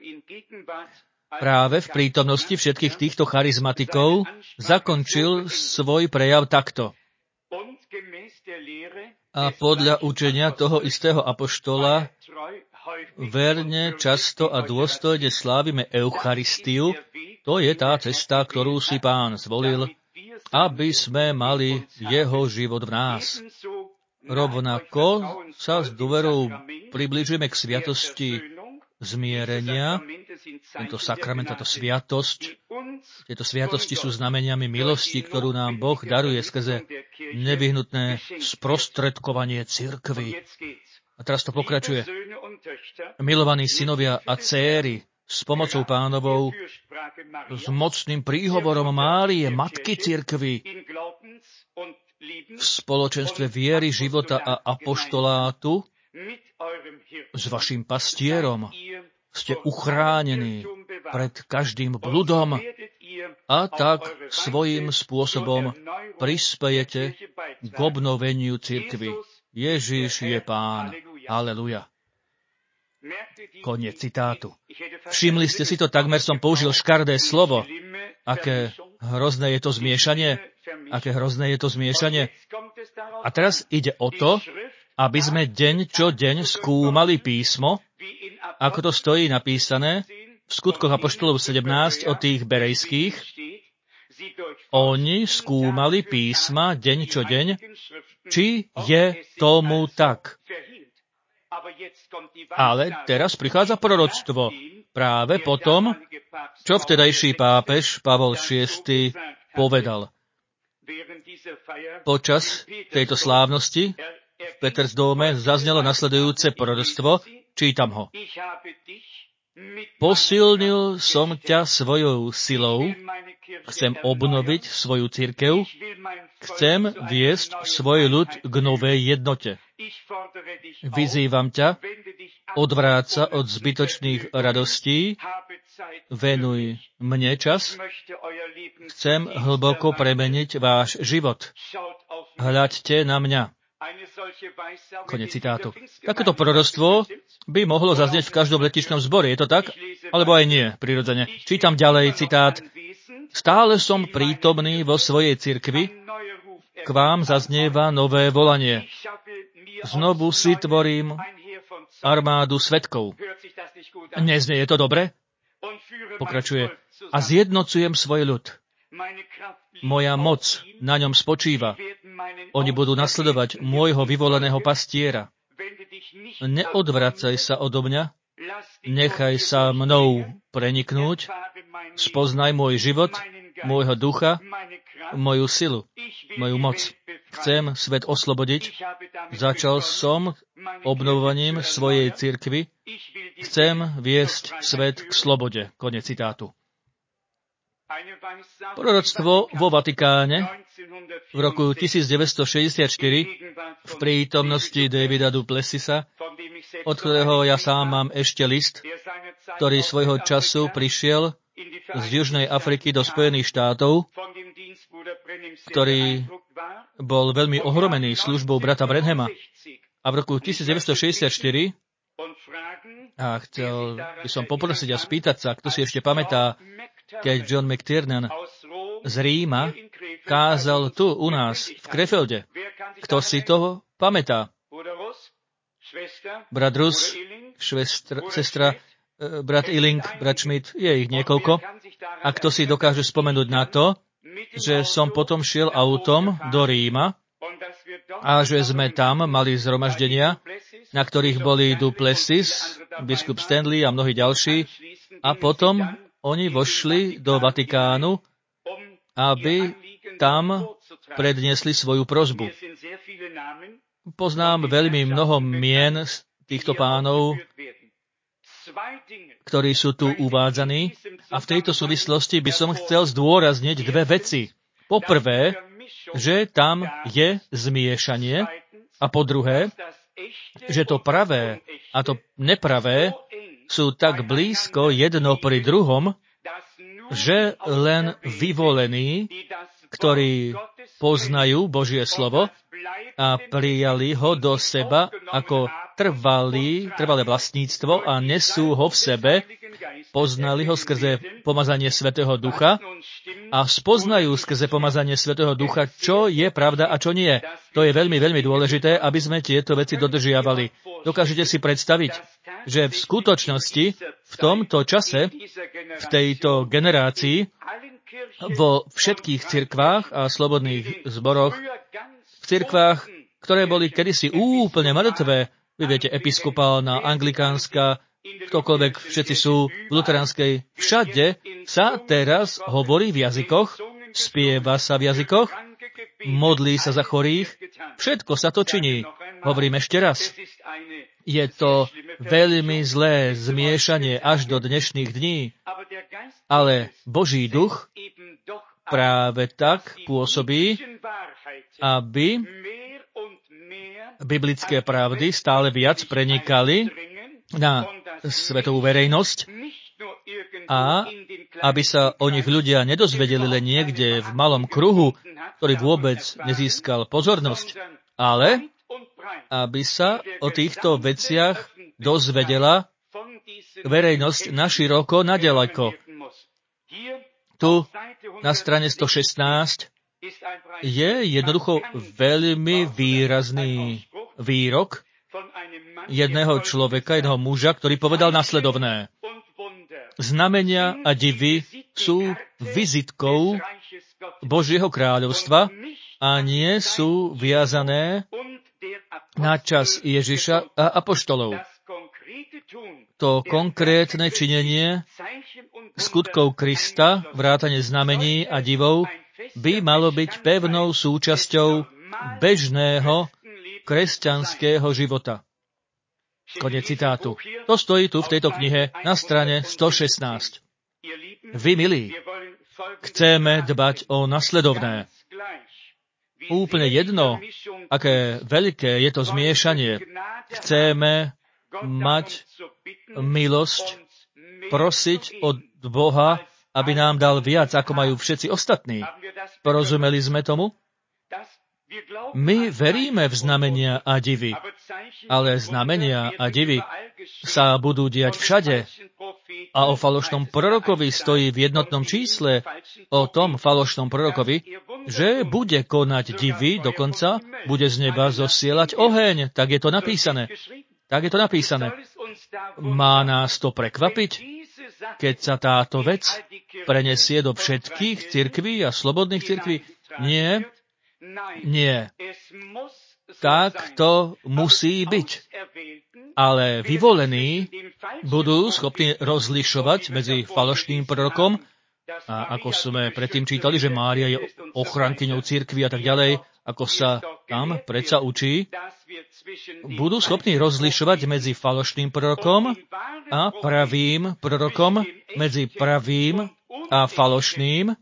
práve v prítomnosti všetkých týchto charizmatikov zakončil svoj prejav takto. A podľa učenia toho istého apoštola verne, často a dôstojne slávime Eucharistiu, to je tá cesta, ktorú si Pán zvolil, aby sme mali jeho život v nás. Rovnako sa s dôverou priblížime k sviatosti zmierenia. Tento sakrament, táto sviatosť, tieto sviatosti sú znameniami milosti, ktorú nám Boh daruje skrze nevyhnutné sprostredkovanie cirkvi. A teraz to pokračuje. Milovaní synovia a céry, s pomocou Pánovou, s mocným príhovorom Márie, Matky cirkvi, v spoločenstve viery, života a apoštolátu, s vašim pastierom ste uchránení pred každým bludom a tak svojím spôsobom prispejete k obnoveniu cirkvi. Ježiš je Pán. Aleluja. Koniec citátu. Všimli ste si to, takmer som použil škardé slovo. Aké hrozné je to zmiešanie? Aké hrozné je to zmiešanie? A teraz ide o to, aby sme deň čo deň skúmali písmo, ako to stojí napísané v Skutkoch apoštolov sedemnásť o tých berejských. Oni skúmali písma deň čo deň, či je tomu tak. Ale teraz prichádza proroctvo. Práve potom, čo vtedajší pápež Pavol šiesty povedal. Počas tejto slávnosti v Petersdóme zaznelo nasledujúce proroctvo, čítam ho. Posilnil som ťa svojou silou, chcem obnoviť svoju cirkev, chcem viesť svoj ľud k novej jednote. Vyzývam ťa, odvráť sa od zbytočných radostí, venuj mne čas, chcem hlboko premeniť váš život. Hľaďte na mňa. Konec citátu. Takéto proroctvo by mohlo zaznieť v každom letičnom zbore. Je to tak? Alebo aj nie, prirodzene. Čítam ďalej citát. Stále som prítomný vo svojej cirkvi, k vám zaznieva nové volanie. Znovu si tvorím armádu svedkov. Neznie je to dobre? Pokračuje. A zjednocujem svoj ľud. Moja moc na ňom spočíva. Oni budú nasledovať môjho vyvoleného pastiera. Neodvracaj sa odo mňa, nechaj sa mnou preniknúť, spoznaj môj život, môjho ducha, moju silu, moju moc. Chcem svet oslobodiť. Začal som obnovovaním svojej cirkvi. Chcem viesť svet k slobode. Konec citátu. Proroctvo vo Vatikáne v roku devätnásťstošesťdesiatštyri v prítomnosti Davida du Plessisa, od ktorého ja sám mám ešte list, ktorý svojho času prišiel z Južnej Afriky do Spojených štátov, ktorý bol veľmi ohromený službou brata Branhama. A v roku devätnásťstošesťdesiatštyri, a chcel by som poprosiť a spýtať sa, kto si ešte pamätá, keď John McTiernan z Ríma kázal tu u nás v Krefelde. Kto si toho pamätá? Brat Rus, švestra, sestra, brat Illing, brat Schmidt, je ich niekoľko. A kto si dokáže spomenúť na to, že som potom šiel autom do Ríma a že sme tam mali zhromaždenia, na ktorých boli du Plessis, biskup Stanley a mnohí ďalší, a potom oni vošli do Vatikánu, aby tam predniesli svoju prosbu. Poznám veľmi mnoho mien týchto pánov, ktorí sú tu uvádzaní, a v tejto súvislosti by som chcel zdôrazniť dve veci. Poprvé, že tam je zmiešanie, a po druhé, že to pravé a to nepravé sú tak blízko jedno pri druhom, že len vyvolení, ktorí poznajú Božie slovo a prijali ho do seba ako trvalý, trvalé vlastníctvo a nesú ho v sebe, poznali ho skrze pomazanie Svätého Ducha a spoznajú skrze pomazanie Svätého Ducha, čo je pravda a čo nie. To je veľmi, veľmi dôležité, aby sme tieto veci dodržiavali. Dokážete si predstaviť, že v skutočnosti v tomto čase, v tejto generácii, vo všetkých cirkvách a slobodných zboroch, v cirkvách, ktoré boli kedysi úplne mŕtve, vy viete, episkopálna, anglikánska, ktokoľvek, všetci sú v luteránskej, všade sa teraz hovorí v jazykoch, spieva sa v jazykoch, modlí sa za chorých, všetko sa to činí. Hovorím ešte raz. Je to veľmi zlé zmiešanie až do dnešných dní, ale Boží duch práve tak pôsobí, aby biblické pravdy stále viac prenikali na svetovú verejnosť a aby sa o nich ľudia nedozvedeli len niekde v malom kruhu, ktorý vôbec nezískal pozornosť, ale aby sa o týchto veciach dozvedela verejnosť naširoko, naďaleko. Tu na strane sto šestnásť je jednoducho veľmi výrazný výrok jedného človeka, jedného muža, ktorý povedal nasledovné. Znamenia a divy sú vizitkou Božieho kráľovstva a nie sú viazané na čas Ježiša a apoštolov. To konkrétne činenie skutkov Krista, vrátane znamení a divov, by malo byť pevnou súčasťou bežného kresťanského života. Konec citátu. To stojí tu v tejto knihe na strane sto šestnásť. Vy, milí, chceme dbať o nasledovné. Úplne jedno, aké veľké je to zmiešanie. Chceme mať milosť, prosiť od Boha, aby nám dal viac, ako majú všetci ostatní. Porozumeli sme tomu? My veríme v znamenia a divy, ale znamenia a divy sa budú diať všade. A o falošnom prorokovi stojí v jednotnom čísle o tom falošnom prorokovi, že bude konať divy, dokonca bude z neba zosielať oheň. Tak je to napísané. Tak je to napísané. Má nás to prekvapiť, keď sa táto vec prenesie do všetkých cirkví a slobodných cirkví? Nie. Nie. Tak to musí byť. Ale vyvolení budú schopní rozlišovať medzi falošným prorokom, a ako sme predtým čítali, že Mária je ochrankyňou cirkvi a tak ďalej, ako sa tam predsa učí, budú schopní rozlišovať medzi falošným prorokom a pravým prorokom, medzi pravým a falošným,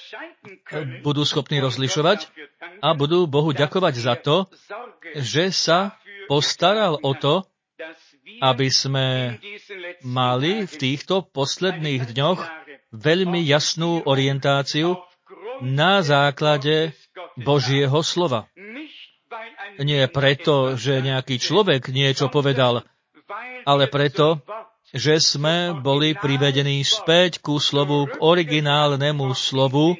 budú schopní rozlišovať a budú Bohu ďakovať za to, že sa postaral o to, aby sme mali v týchto posledných dňoch veľmi jasnú orientáciu na základe Božieho slova. Nie preto, že nejaký človek niečo povedal, ale preto, že sme boli privedení späť ku slovu, k originálnemu slovu.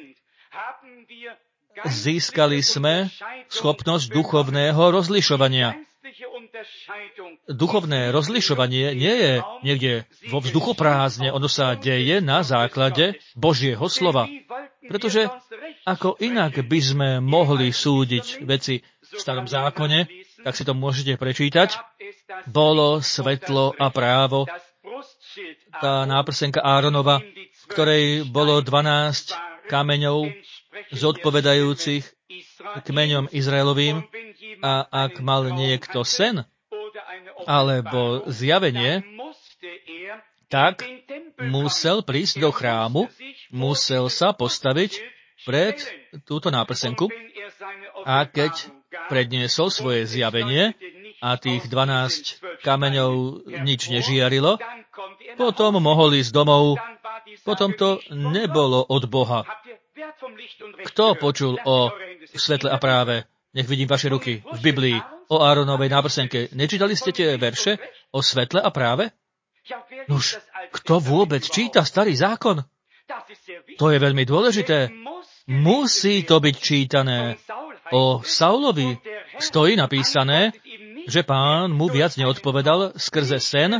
Získali sme schopnosť duchovného rozlišovania. Duchovné rozlišovanie nie je niekde vo vzduchoprázdne, ono sa deje na základe Božieho slova. Pretože ako inak by sme mohli súdiť veci v starom zákone, tak si to môžete prečítať. Bolo svetlo a právo, tá náprsenka Áronova, v ktorej bolo dvanásť kameňov zodpovedajúcich kmeňom Izraelovým, a ak mal niekto sen alebo zjavenie, tak musel prísť do chrámu, musel sa postaviť pred túto náprsenku a keď predniesol svoje zjavenie a tých dvanásť kameňov nič nežiarilo, potom mohol ísť domov, potom to nebolo od Boha. Kto počul o svetle a práve? Nech vidím vaše ruky v Biblii o Áronovej náprsenke. Nečítali ste tie verše o svetle a práve? Nuž, kto vôbec číta starý zákon? To je veľmi dôležité. Musí to byť čítané. O Saulovi stojí napísané, že Pán mu viac neodpovedal skrze sen,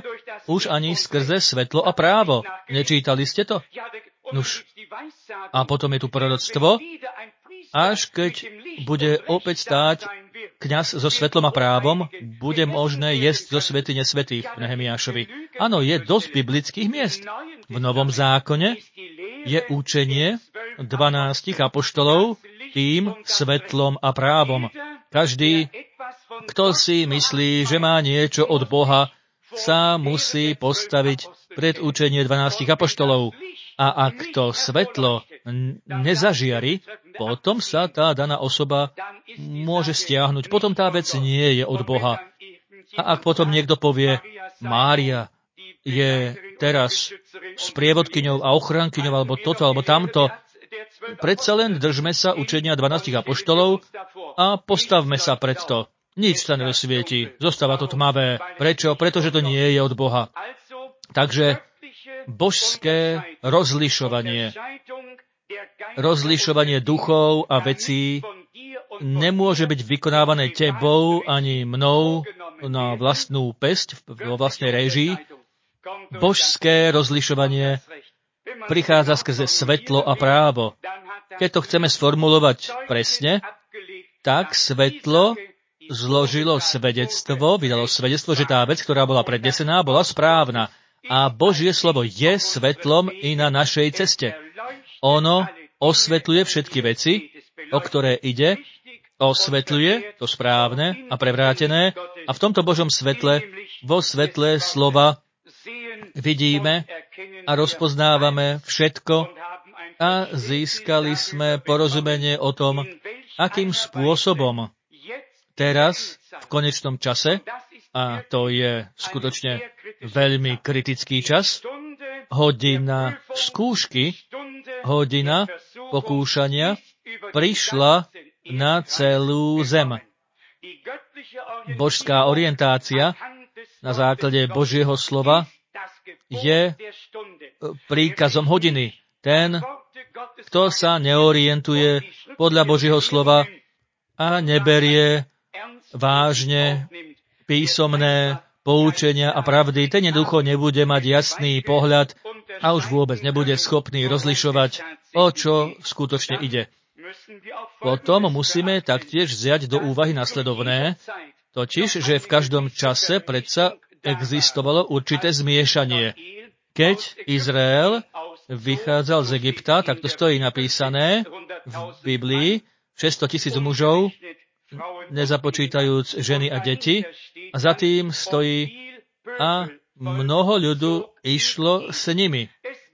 už ani skrze svetlo a právo. Nečítali ste to? Nuž. A potom je tu proroctvo, až keď bude opäť stáť kňaz so svetlom a právom, bude možné jesť zo svätyne svätých v Nehemiášovi. Áno, je dosť biblických miest. V Novom zákone je učenie dvanástich apoštolov tým svetlom a právom. Každý, kto si myslí, že má niečo od Boha, sa musí postaviť pred učenie dvanástich apoštolov. A ak to svetlo nezažiari, potom sa tá daná osoba môže stiahnuť. Potom tá vec nie je od Boha. A ak potom niekto povie, Mária je teraz sprievodkyňou a ochrankyňou, alebo toto, alebo tamto, predsa len držme sa učenia dvanástich apoštolov a postavme sa pred to. Nič sa nedosvieti, zostáva to tmavé. Prečo? Pretože to nie je od Boha. Takže božské rozlišovanie, rozlišovanie duchov a vecí nemôže byť vykonávané tebou ani mnou na vlastnú päsť, vo vlastnej réžii. Božské rozlišovanie prichádza skrze svetlo a právo. Keď to chceme sformulovať presne, tak svetlo zložilo svedectvo, vydalo svedectvo, že tá vec, ktorá bola prednesená, bola správna. A Božie slovo je svetlom i na našej ceste. Ono osvetľuje všetky veci, o ktoré ide, osvetľuje to správne a prevrátené a v tomto Božom svetle, vo svetle slova vidíme a rozpoznávame všetko a získali sme porozumenie o tom, akým spôsobom teraz, v konečnom čase, a to je skutočne veľmi kritický čas, hodina skúšky, hodina pokúšania prišla na celú zem. Božská orientácia na základe Božieho slova je príkazom hodiny. Ten, kto sa neorientuje podľa Božieho slova a neberie vážne písomné poučenia a pravdy, ten jednoducho nebude mať jasný pohľad a už vôbec nebude schopný rozlišovať, o čo skutočne ide. Potom musíme taktiež vziať do úvahy nasledovné, totiž, že v každom čase predsa existovalo určité zmiešanie. Keď Izrael vychádzal z Egypta, tak to stojí napísané v Biblii, šesťsto tisíc mužov, nezapočítajúc ženy a deti, a za tým stojí a mnoho ľudu išlo s nimi.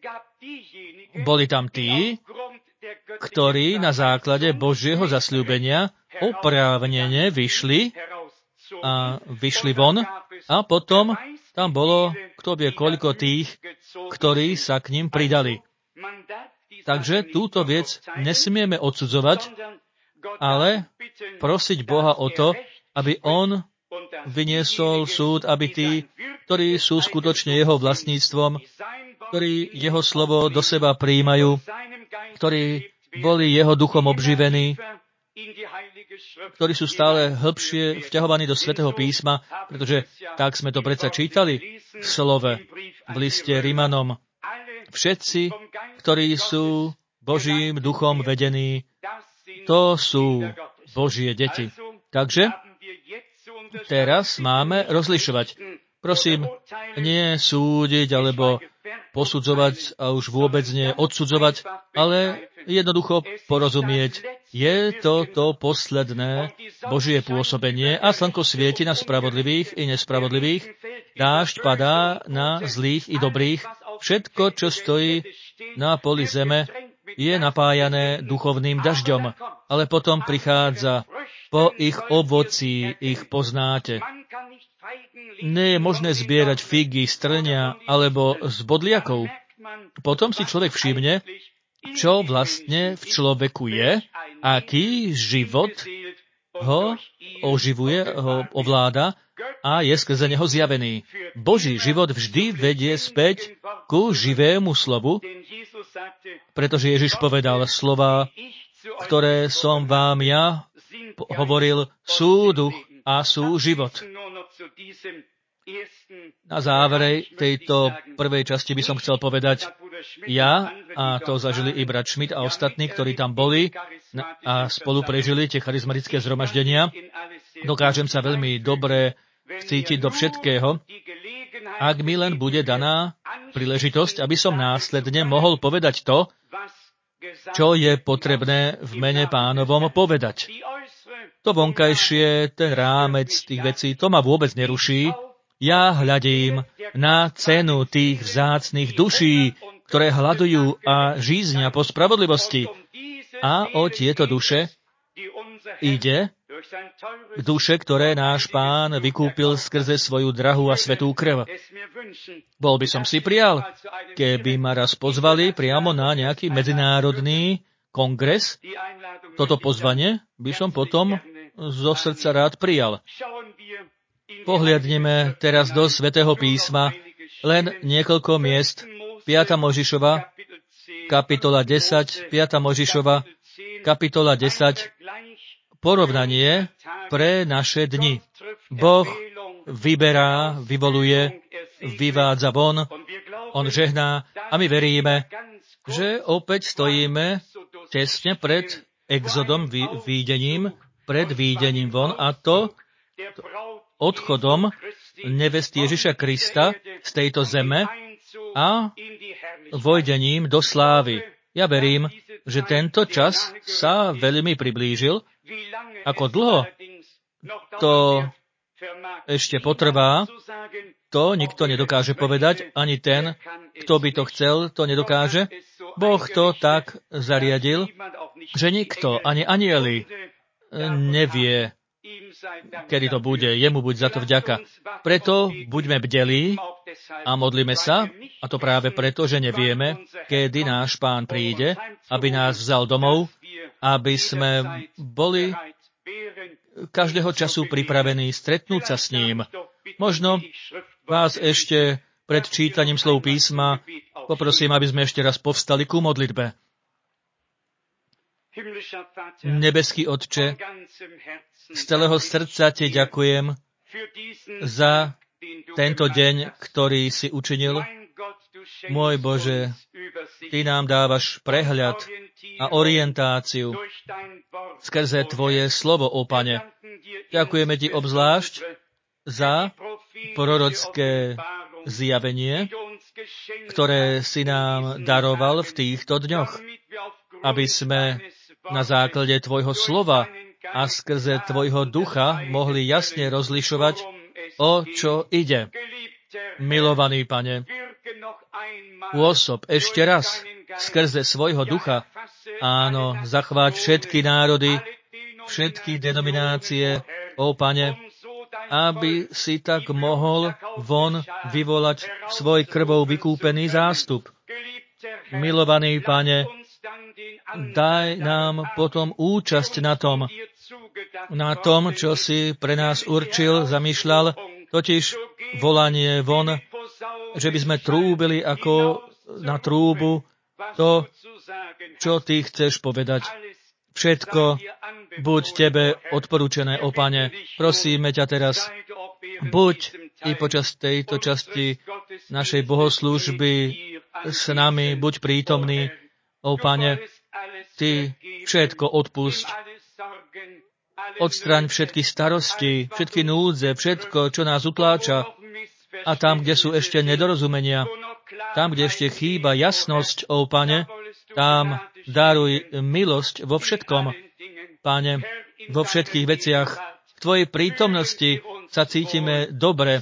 Boli tam tí, ktorí na základe Božieho zasľúbenia oprávnene vyšli a vyšli von a potom tam bolo, kto vie koľko tých, ktorí sa k ním pridali. Takže túto vec nesmieme odsudzovať, ale prosiť Boha o to, aby On vyniesol súd, aby tí, ktorí sú skutočne Jeho vlastníctvom, ktorí Jeho slovo do seba prijímajú, ktorí boli Jeho duchom obživení, ktorí sú stále hlbšie vťahovaní do Svätého písma, pretože tak sme to predsa čítali v slove, v liste Rimanom. Všetci, ktorí sú Božím duchom vedení, to sú Božie deti. Takže teraz máme rozlišovať. Prosím, nie súdiť alebo posudzovať a už vôbec nie odsudzovať, ale jednoducho porozumieť. Je to to posledné Božie pôsobenie a slnko svieti na spravodlivých i nespravodlivých, dážď padá na zlých i dobrých, všetko, čo stojí na poli zeme, je napájané duchovným dažďom, ale potom prichádza, po ich ovocí ich poznáte. Nie je možné zbierať figy z trňa alebo z bodliakov. Potom si človek všimne, čo vlastne v človeku je, aký život ho oživuje, ho ovláda a je skrze neho zjavený. Boží život vždy vedie späť ku živému slovu, pretože Ježiš povedal slova, ktoré som vám ja hovoril, sú duch a sú život. Na závere tejto prvej časti by som chcel povedať, ja, a to zažili i brat Schmidt a ostatní, ktorí tam boli a spolu prežili tie charizmatické zhromaždenia, dokážem sa veľmi dobre cítiť do všetkého, ak mi len bude daná príležitosť, aby som následne mohol povedať to, čo je potrebné v mene Pánovom povedať. To vonkajšie, ten rámec tých vecí, to ma vôbec neruší. Ja hľadím na cenu tých vzácnych duší, ktoré hľadujú a žíznia po spravodlivosti. A o tieto duše ide duše, ktoré náš Pán vykúpil skrze svoju drahú a svätú krv. Bol by som si prijal, keby ma raz pozvali priamo na nejaký medzinárodný kongres. Toto pozvanie by som potom zo srdca rád prijal. Pohliadneme teraz do Svätého písma, len niekoľko miest. piata Možišova, kapitola desať, piata Možišova, kapitola desať, porovnanie pre naše dni. Boh vyberá, vyvoluje, vyvádza von, on žehná a my veríme, že opäť stojíme tesne pred exodom, výdením, pred výdením von a to odchodom nevesty Ježiša Krista z tejto zeme a vojdením do slávy. Ja verím, že tento čas sa veľmi priblížil. Ako dlho to ešte potrvá, to nikto nedokáže povedať, ani ten, kto by to chcel, to nedokáže. Boh to tak zariadil, že nikto, ani anjeli, nevie, kedy to bude. Jemu buď za to vďaka. Preto buďme bdelí a modlíme sa, a to práve preto, že nevieme, kedy náš Pán príde, aby nás vzal domov, aby sme boli každého času pripravení stretnúť sa s ním. Možno vás ešte pred čítaním slov písma poprosím, aby sme ešte raz povstali ku modlitbe. Nebeský Otče, z celého srdca Ti ďakujem za tento deň, ktorý si učinil. Môj Bože, Ty nám dávaš prehľad a orientáciu skrze Tvoje slovo, ó Pane. Ďakujeme Ti obzvlášť za prorocké zjavenie, ktoré si nám daroval v týchto dňoch, aby sme na základe Tvojho slova a skrze Tvojho ducha mohli jasne rozlišovať, o čo ide. Milovaný Pane, pôsob ešte raz skrze svojho ducha, áno, zachváť všetky národy, všetky denominácie, ó Pane, aby si tak mohol von vyvolať svoj krvou vykúpený zástup. Milovaný Pane, daj nám potom účasť na tom, na tom, čo si pre nás určil, zamýšľal, totiž volanie von, že by sme trúbili ako na trúbu to, čo Ty chceš povedať. Všetko buď Tebe odporúčené, ó Pane. Prosíme ťa teraz, buď i počas tejto časti našej bohoslúžby s nami, buď prítomný, ó Pane. Ty všetko odpusť. Odstraň všetky starosti, všetky núdze, všetko, čo nás utláča. A tam, kde sú ešte nedorozumenia, tam, kde ešte chýba jasnosť, ó Pane, tam daruj milosť vo všetkom. Pane, vo všetkých veciach, v Tvojej prítomnosti sa cítime dobre.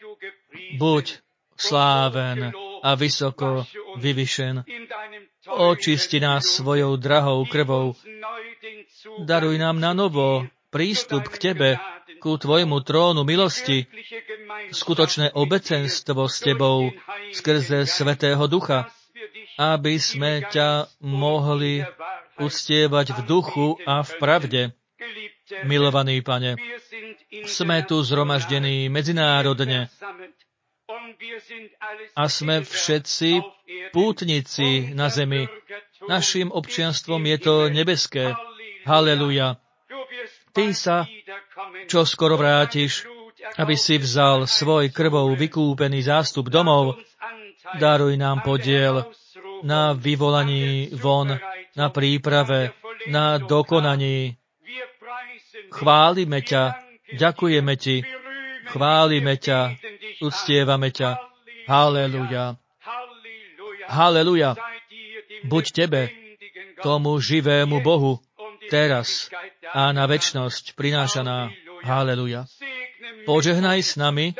Buď sláven a vysoko vyvyšen. Očisti nás svojou drahou krvou. Daruj nám na novo prístup k Tebe, ku Tvojmu trónu milosti, skutočné obecenstvo s Tebou skrze Svätého Ducha, aby sme ťa mohli uctievať v duchu a v pravde. Milovaný Pane, sme tu zhromaždení medzinárodne a sme všetci pútnici na zemi. Naším občianstvom je to nebeské. Haleluja. Ty sa čo skoro vrátiš, aby si vzal svoj krvou vykúpený zástup domov. Daruj nám podiel na vyvolaní von, na príprave, na dokonaní. Chválime ťa, ďakujeme ti, chválime ťa, uctievame ťa. Haleluja. Haleluja. Buď tebe, tomu živému Bohu, teraz a na večnosť prinášaná. Haleluja. Požehnaj s nami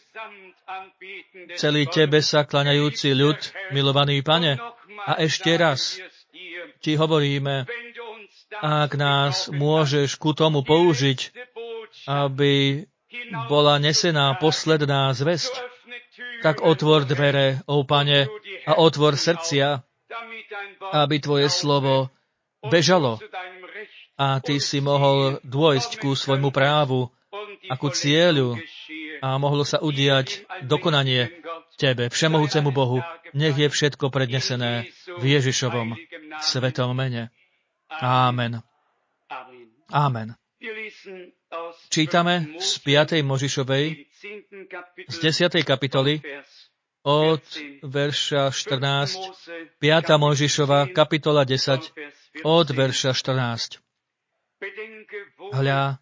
celý tebe sa klaňajúci ľud, milovaný Pane. A ešte raz ti hovoríme, ak nás môžeš ku tomu použiť, aby bola nesená posledná zvesť, tak otvor dvere, ó Pane, a otvor srdcia, aby tvoje slovo bežalo a ty si mohol dôjsť ku svojmu právu a ku cieľu a mohlo sa udiať dokonanie tebe, všemohúcemu Bohu. Nech je všetko prednesené v Ježišovom svetom mene. Ámen. Ámen. Čítame z piatej Možišovej, z desiatej kapitoly, od verša štrnásť, piata Možišova, kapitola desať, od verša štrnásť. Hľa,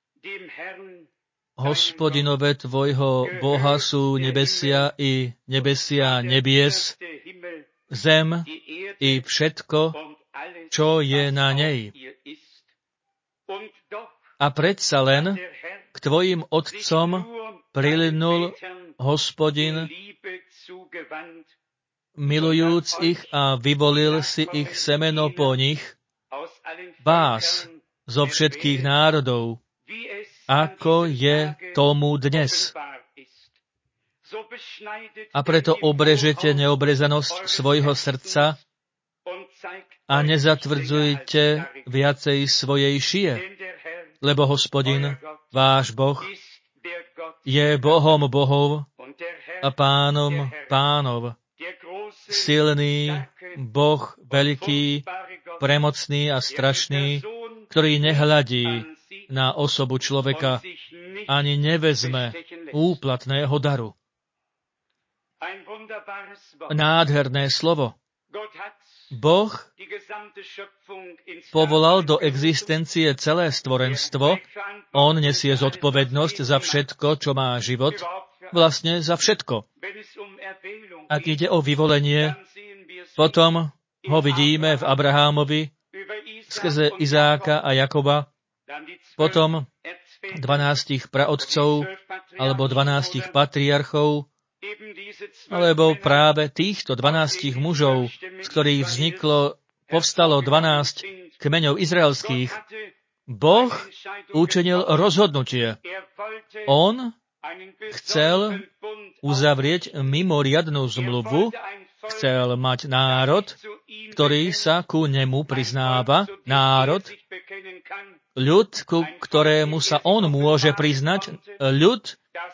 Hospodinove tvojho Boha sú nebesia i nebesia nebies, zem i všetko, čo je na nej. A predsa len k tvojim otcom prilinul Hospodin, milujúc ich a vyvolil si ich semeno po nich, vás zo všetkých národov, ako je tomu dnes. A preto obrežete neobrezanosť svojho srdca a nezatvrdzujte viacej svojej šije, lebo Hospodin, váš Boh, je Bohom bohov a Pánom pánov, silný Boh, veľký, premocný a strašný, ktorý nehľadí na osobu človeka, ani nevezme úplatného daru. Nádherné slovo. Boh povolal do existencie celé stvorenstvo. On nesie zodpovednosť za všetko, čo má život, vlastne za všetko. Ak ide o vyvolenie, potom ho vidíme v Abrahámovi, skrze Izáka a Jakoba, potom dvanástich praotcov, alebo dvanástich patriarchov, alebo práve týchto dvanástich mužov, z ktorých vzniklo, povstalo dvanásť kmeňov izraelských, Boh učinil rozhodnutie. On chcel uzavrieť mimoriadnu zmluvu, chcel mať národ, ktorý sa ku nemu priznáva, národ, ľud, ku ktorému sa on môže priznať, ľud,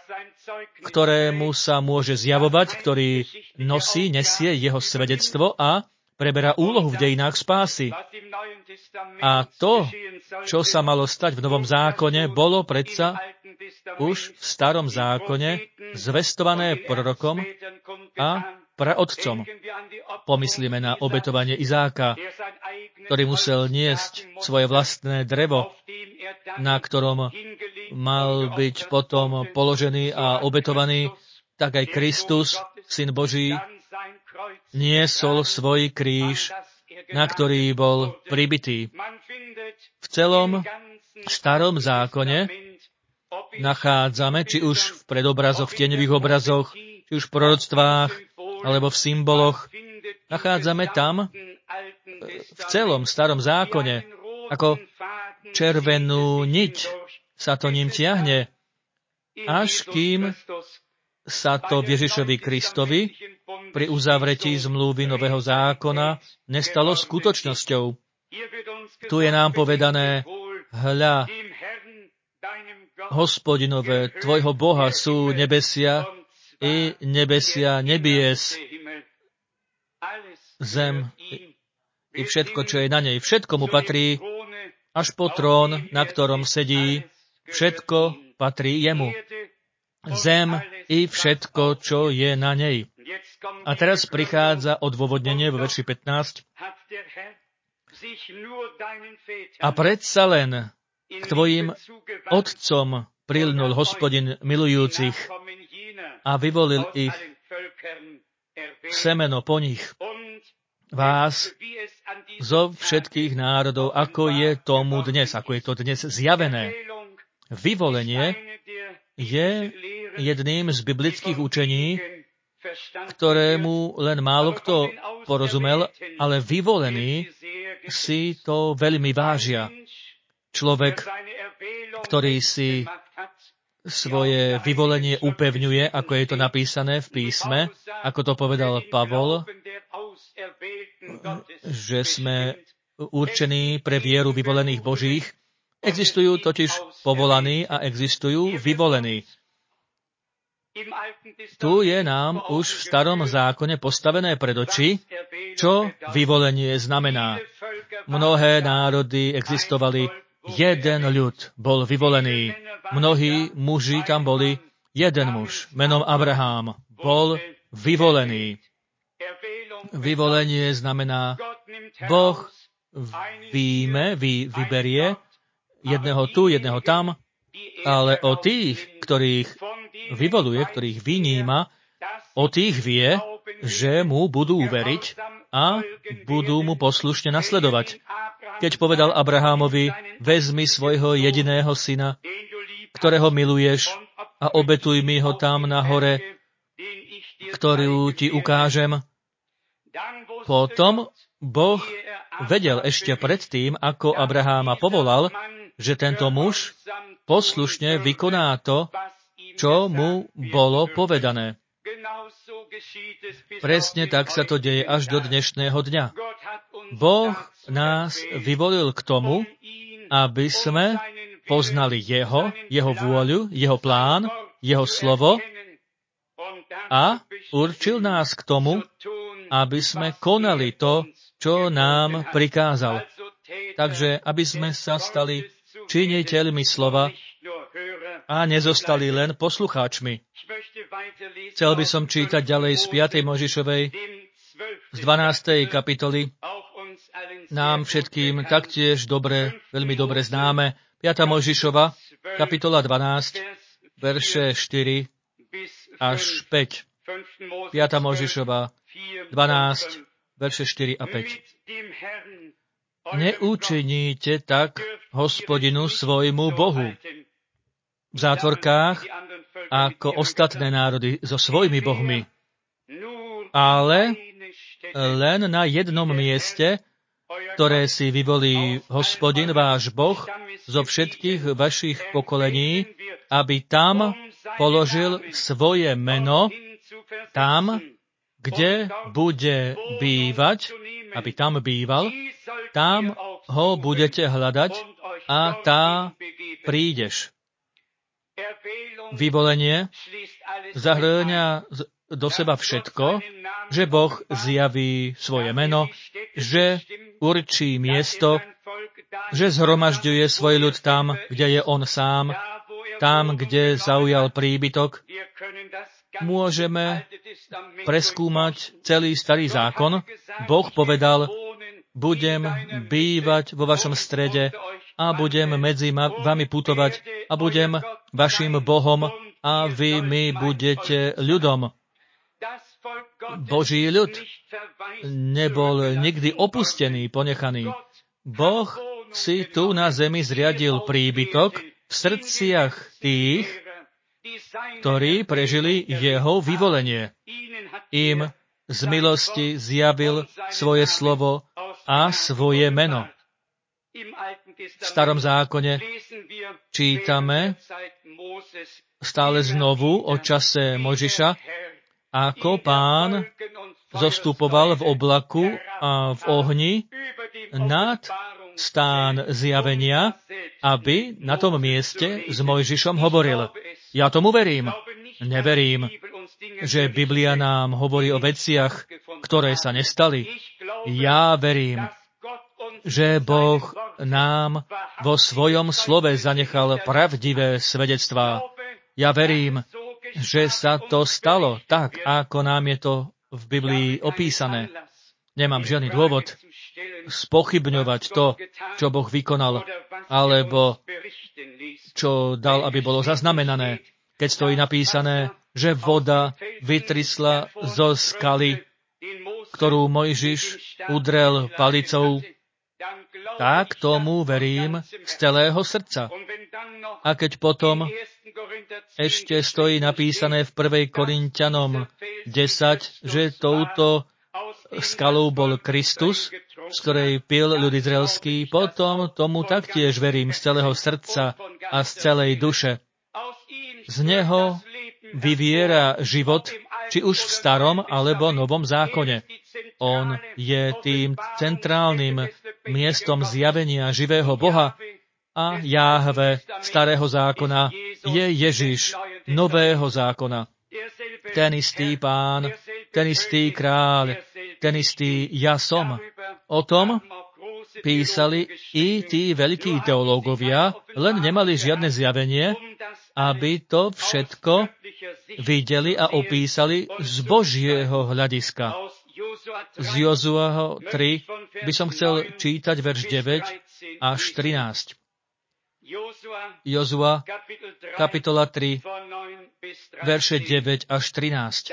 ktorému sa môže zjavovať, ktorý nosí, nesie jeho svedectvo a preberá úlohu v dejinách spásy. A to, čo sa malo stať v Novom zákone, bolo predsa už v Starom zákone zvestované prorokom a praotcom. Pomyslíme na obetovanie Izáka, ktorý musel niesť svoje vlastné drevo, na ktorom mal byť potom položený a obetovaný, tak aj Kristus, Syn Boží, niesol svoj kríž, na ktorý bol pribitý. V celom Starom zákone nachádzame, či už v predobrazoch, v tieňových obrazoch, či už v proroctvách, alebo v symboloch, nachádzame tam v celom Starom zákone, ako červenú niť sa to ním tiahne, až kým sa to v Ježišovi Kristovi pri uzavretí zmluvy Nového zákona nestalo skutočnosťou. Tu je nám povedané, hľa, Hospodinové, tvojho Boha sú nebesia i nebesia nebies, zem i všetko, čo je na nej. Všetko mu patrí, až po trón, na ktorom sedí, všetko patrí jemu. zem i všetko, čo je na nej. A teraz prichádza odôvodnenie vo verši pätnásť. A predsa len k tvojim otcom prilnul Hospodin milujúcich a vyvolil ich semeno po nich, vás zo všetkých národov, ako je tomu dnes, ako je to dnes zjavené. Vyvolenie je jedným z biblických učení, ktorému len málo kto porozumel, ale vyvolení si to veľmi vážia. Človek, ktorý si svoje vyvolenie upevňuje, ako je to napísané v písme, ako to povedal Pavol, že sme určení pre vieru vyvolených Božích. Existujú totiž povolaní a existujú vyvolení. Tu je nám už v starom zákone postavené pred oči, čo vyvolenie znamená. Mnohé národy existovali, jeden ľud bol vyvolený. Mnohí muži tam boli, jeden muž, menom Abraham, bol vyvolený. Vyvolenie znamená, Boh víme, vy, vyberie jedného tu, jedného tam, ale o tých, ktorých vyvoluje, ktorých vyníma, o tých vie, že mu budú veriť a budú mu poslušne nasledovať. Keď povedal Abrahámovi, vezmi svojho jediného syna, ktorého miluješ, a obetuj mi ho tam na hore, ktorú ti ukážem. Potom Boh vedel ešte predtým, ako Abraháma povolal, že tento muž poslušne vykoná to, čo mu bolo povedané. Presne tak sa to deje až do dnešného dňa. Boh nás vyvolil k tomu, aby sme poznali Jeho, Jeho vôľu, Jeho plán, Jeho slovo a určil nás k tomu, aby sme konali to, čo nám prikázal. Takže, aby sme sa stali činiteľmi slova a nezostali len poslucháčmi. Chcel by som čítať ďalej z piatej Mojžišovej, z dvanástej kapitoly, nám všetkým taktiež dobre, veľmi dobre známe. piata Mojžišova, kapitola dvanásť, verše štyri až päť. piata Mojžišova, dvanásť, verše štyri a päť. Neučiníte tak Hospodinu svojmu Bohu v zátvorkách ako ostatné národy so svojimi bohmi, ale len na jednom mieste, ktoré si vyvolí Hospodin váš Boh zo všetkých vašich pokolení, aby tam položil svoje meno, tam, kde bude bývať, aby tam býval, tam ho budete hľadať a tá prídeš. Vyvolenie zahrňa do seba všetko, že Boh zjaví svoje meno, že určí miesto, že zhromažďuje svoj ľud tam, kde je on sám, tam, kde zaujal príbytok. Môžeme preskúmať celý starý zákon. Boh povedal, budem bývať vo vašom strede a budem medzi vami putovať a budem vašim Bohom a vy mi budete ľudom. Boží ľud nebol nikdy opustený, ponechaný. Boh si tu na zemi zriadil príbytok v srdciach tých, ktorí prežili jeho vyvolenie. Im z milosti zjavil svoje slovo a svoje meno. V starom zákone čítame stále znovu o čase Mojžiša, ako Pán zostupoval v oblaku a v ohni nad stán zjavenia, aby na tom mieste s Mojžišom hovoril. Ja tomu verím. Neverím, že Biblia nám hovorí o veciach, ktoré sa nestali. Ja verím, že Boh nám vo svojom slove zanechal pravdivé svedectvá. Ja verím, že sa to stalo tak, ako nám je to v Biblii opísané. Nemám žiadny dôvod spochybňovať to, čo Boh vykonal, alebo čo dal, aby bolo zaznamenané, keď stojí napísané, že voda vytrisla zo skaly, ktorú Mojžiš udrel palicou. Tak tomu verím z celého srdca. A keď potom ešte stojí napísané v prvej Korinťanom desať, že touto skalou bol Kristus, z ktorej pil ľud izraelský, potom tomu taktiež verím z celého srdca a z celej duše. Z neho vyviera život, či už v starom alebo novom zákone. On je tým centrálnym miestom zjavenia živého Boha a Jáhve starého zákona je Ježiš nového zákona. Ten istý Pán, ten istý Kráľ, ten istý Ja som. O tom písali i tí veľkí teológovia, len nemali žiadne zjavenie, aby to všetko videli a opísali z Božieho hľadiska. Z Jozuaho tri by som chcel čítať verš deväť až trinásť. Jozua, kapitola tri, verše deväť až trinásť.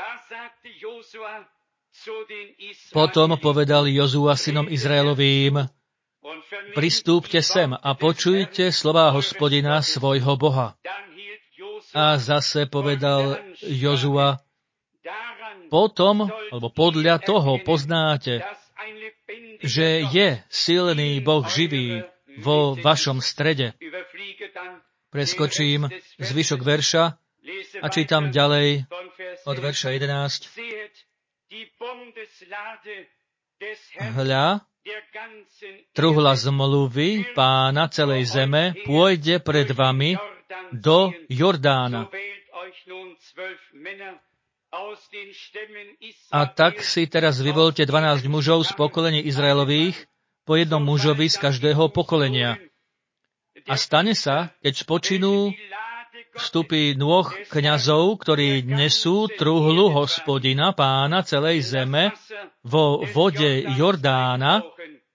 Potom povedal Jozua synom Izraelovým, pristúpte sem a počujte slová Hospodina svojho Boha. A zase povedal Jozua, potom, alebo podľa toho poznáte, že je silný Boh živý vo vašom strede. Preskočím zvyšok verša a čítam ďalej od verša jedenásť. Hľa, truhla zmluvy Pána celej zeme pôjde pred vami do Jordána. A tak si teraz vyvolte dvanásť mužov z pokolení Izraelových, po jednom mužovi z každého pokolenia. A stane sa, keď spočinú, vstupí nôh kňazov, ktorí nesú truhlu Hospodina, Pána celej zeme, vo vode Jordána,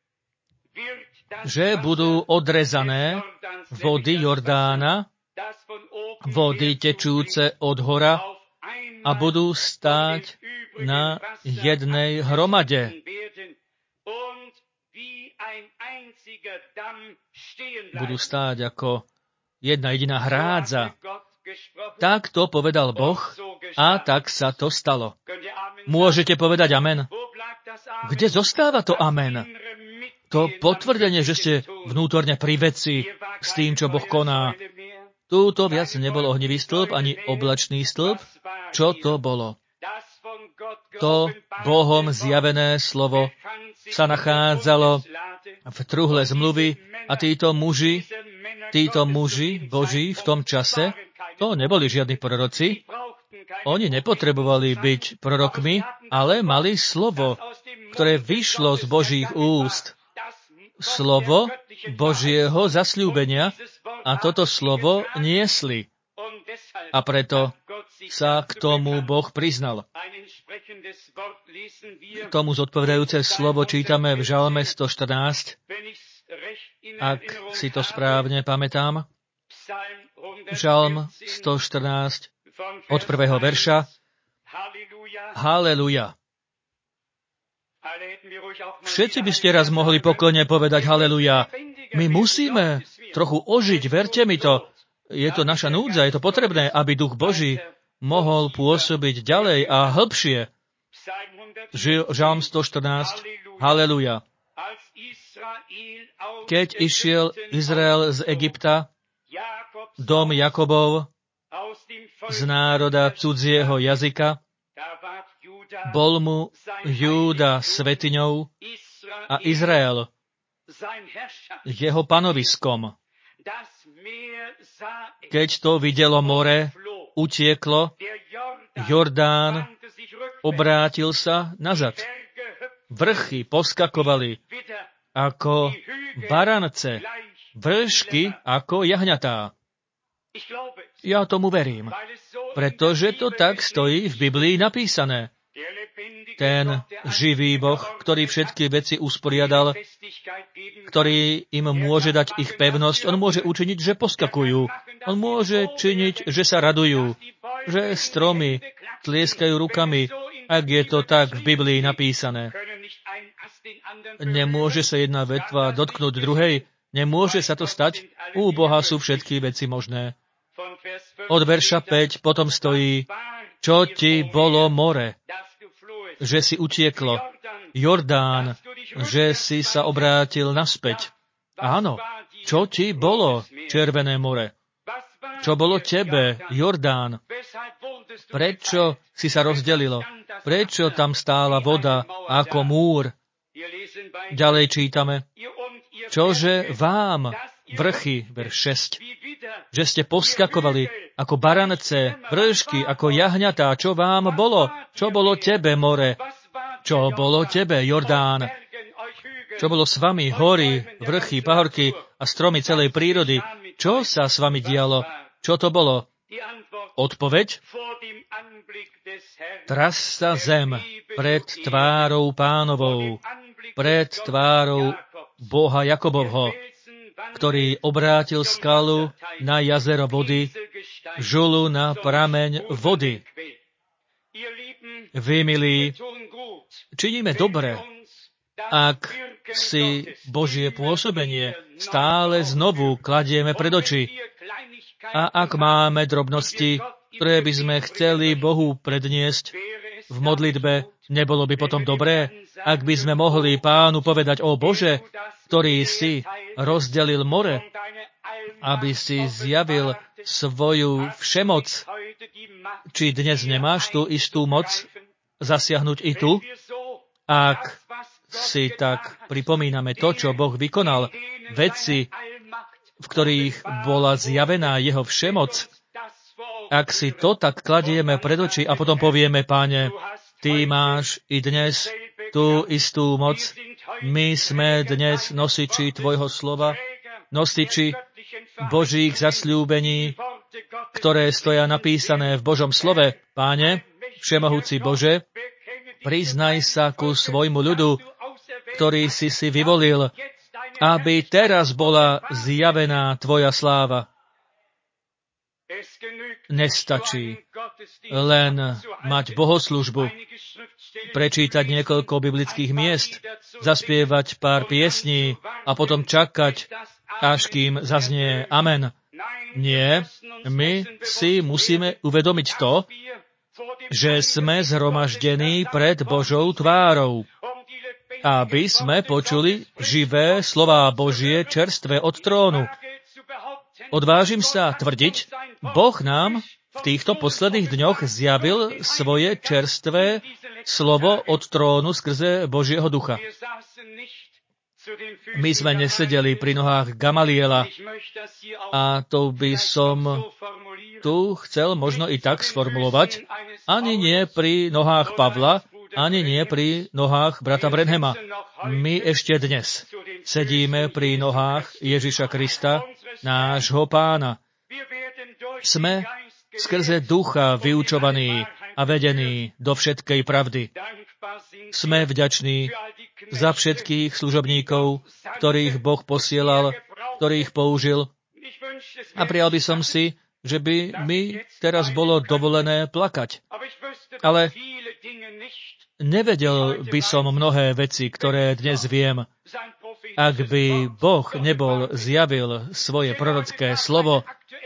že budú odrezané vody Jordána, vody tečúce od hora, a budú stáť na jednej hromade. Budú stáť ako jedna jediná hrádza. Tak to povedal Boh a tak sa to stalo. Môžete povedať amen? Kde zostáva to amen? To potvrdenie, že ste vnútorne pri veci s tým, čo Boh koná. Túto viac nebol ohnivý stĺp, ani oblačný stĺp. Čo to bolo? To Bohom zjavené slovo sa nachádzalo v truhle zmluvy a títo muži, títo muži Boží v tom čase, to neboli žiadni proroci. Oni nepotrebovali byť prorokmi, ale mali slovo, ktoré vyšlo z Božích úst. Slovo Božieho zasľúbenia a toto slovo niesli. A preto sa k tomu Boh priznal. Tomu zodpovedajúce slovo čítame v Žalme sto štrnásť, ak si to správne pamätám. Žalm sto štrnásť od prvého verša. Haleluja. Všetci by ste raz mohli pokojne povedať haleluja. My musíme trochu ožiť, verte mi to. Je to naša núdza, je to potrebné, aby Duch Boží mohol pôsobiť ďalej a hlbšie. Žalm sto štrnásť. Haleluja. Keď išiel Izrael z Egypta, dom Jakobov z národa cudzieho jazyka, bol mu Júda svetiňou a Izrael jeho panoviskom. Keď to videlo more, utieklo, Jordán obrátil sa nazad. Vrchy poskakovali ako barance, vršky ako jahňatá. Ja tomu verím, pretože to tak stojí v Biblii napísané. Ten živý Boh, ktorý všetky veci usporiadal, ktorý im môže dať ich pevnosť, on môže učiniť, že poskakujú. On môže činiť, že sa radujú, že stromy tlieskajú rukami, ak je to tak v Biblii napísané. Nemôže sa jedna vetva dotknúť druhej, nemôže sa to stať. U Boha sú všetky veci možné. Od verša päť potom stojí, čo ti bolo more, že si utieklo. Jordán, že si sa obrátil naspäť. Áno, čo ti bolo, Červené more? Čo bolo tebe, Jordán? Prečo si sa rozdelilo? Prečo tam stála voda ako múr? Ďalej čítame, čože vám, vrchy, verš šesť, že ste poskakovali ako barance, vršky, ako jahňatá, čo vám bolo? Čo bolo tebe, more? Čo bolo tebe, Jordán? Čo bolo s vami, hory, vrchy, pahorky a stromy celej prírody? Čo sa s vami dialo? Čo to bolo? Odpoveď? Tras sa zem pred tvárou Pánovou, pred tvárou Boha Jakobovho, ktorý obrátil skalu na jazero vody, žulu na prameň vody. Vy, milí, činíme dobre, ak si Božie pôsobenie stále znovu kladieme pred oči. A ak máme drobnosti, ktoré by sme chceli Bohu predniesť v modlitbe, nebolo by potom dobré, ak by sme mohli Pánu povedať, o Bože, ktorý si rozdelil more, aby si zjavil svoju všemoc. Či dnes nemáš tú istú moc zasiahnuť i tu? Ak si tak pripomíname to, čo Boh vykonal, veci, v ktorých bola zjavená jeho všemoc, ak si to tak kladieme pred oči a potom povieme, Páne, ty máš i dnes tú istú moc, my sme dnes nosiči tvojho slova, nosiči Božích zasľúbení, ktoré stoja napísané v Božom slove. Páne, všemohúci Bože, priznaj sa ku svojmu ľudu, ktorý si si vyvolil, aby teraz bola zjavená tvoja sláva. Nestačí len mať bohoslužbu, prečítať niekoľko biblických miest, zaspievať pár piesní a potom čakať, až kým zaznie amen. Nie, my si musíme uvedomiť to, že sme zhromaždení pred Božou tvárou, aby sme počuli živé slová Božie čerstvé od trónu. Odvážim sa tvrdiť, Boh nám v týchto posledných dňoch zjavil svoje čerstvé slovo od trónu skrze Božieho ducha. My sme nesedeli pri nohách Gamaliela a to by som tu chcel možno i tak sformulovať, ani nie pri nohách Pavla, ani nie pri nohách brata Branhama. My ešte dnes sedíme pri nohách Ježiša Krista, nášho Pána. Sme skrze ducha vyučovaní a vedení do všetkej pravdy. Sme vďační za všetkých služobníkov, ktorých Boh posielal, ktorých použil. A prijal by som si, že by mi teraz bolo dovolené plakať. Ale nevedel by som mnohé veci, ktoré dnes viem, ak by Boh nebol zjavil svoje prorocké slovo,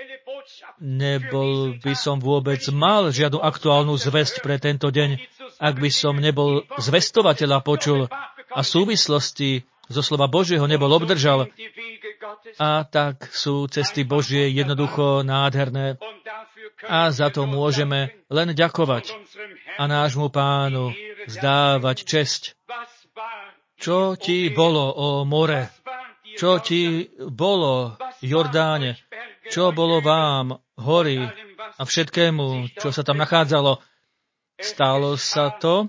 nebol by som vôbec mal žiadnu aktuálnu zvesť pre tento deň, ak by som nebol zvestovateľa počul a súvislosti zo slova Božieho nebol obdržal. A tak sú cesty Božie jednoducho nádherné. A za to môžeme len ďakovať a nášmu Pánu vzdávať česť. Čo ti bolo, ó more? Čo ti bolo, Jordáne? Čo bolo vám, hory a všetkému, čo sa tam nachádzalo? Stalo sa to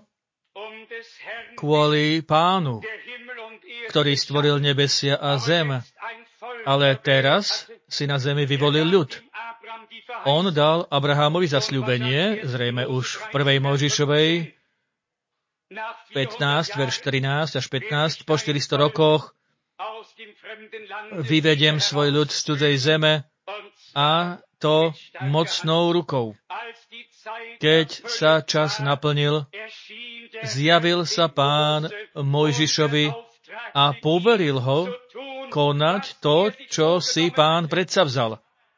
kvôli Pánu, ktorý stvoril nebesia a zem. Ale teraz si na zemi vyvolil ľud. On dal Abrahámovi zasľúbenie, zrejme už v prvej Mojžišovej, pätnásť, verš trinásť až pätnásť, po štyristo rokoch vyvediem svoj ľud z cudzej zeme a to mocnou rukou. Keď sa čas naplnil, zjavil sa Pán Mojžišovi a poveril ho konať to, čo si Pán predsavzal.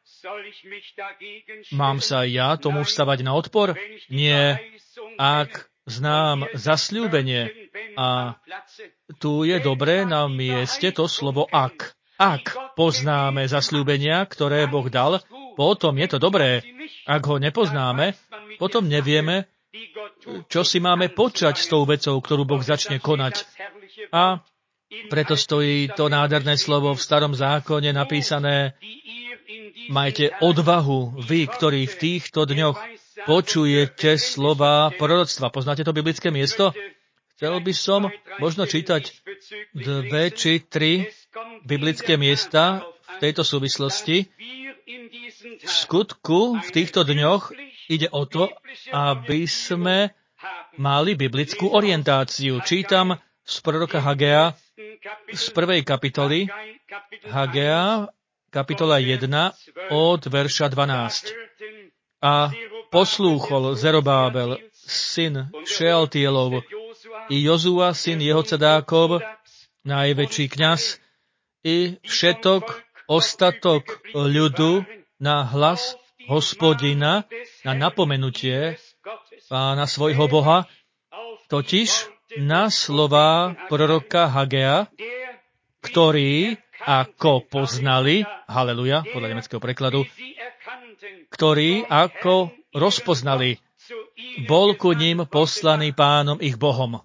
Mám sa ja tomu vstavať na odpor? Nie. Ak znám zasľúbenie a tu je dobré na mieste to slovo ak. Ak poznáme zasľúbenia, ktoré Boh dal, potom je to dobré. Ak ho nepoznáme, potom nevieme, čo si máme počať s tou vecou, ktorú Boh začne konať. A preto stojí to nádherné slovo v Starom zákone napísané: majte odvahu, vy, ktorí v týchto dňoch počujete slova proroctva. Poznáte to biblické miesto? Chcel by som možno čítať dve či tri biblické miesta v tejto súvislosti. V skutku v týchto dňoch ide o to, aby sme mali biblickú orientáciu. Čítam z proroka Hagea z prvej kapitoly, Hagea, kapitola jedna, od verša dvanásť. A poslúchol Zerobábel, syn Šealtielov, i Jozua, syn Jehocedákov, najväčší kňaz, i všetok ostatok ľudu na hlas Hospodina, na napomenutie Pána svojho Boha, totiž na slová proroka Hagea, ktorí, ako poznali, haleluja, podľa nemeckého prekladu, ktorí, ako rozpoznali, bol ku ním poslaný Pánom ich Bohom.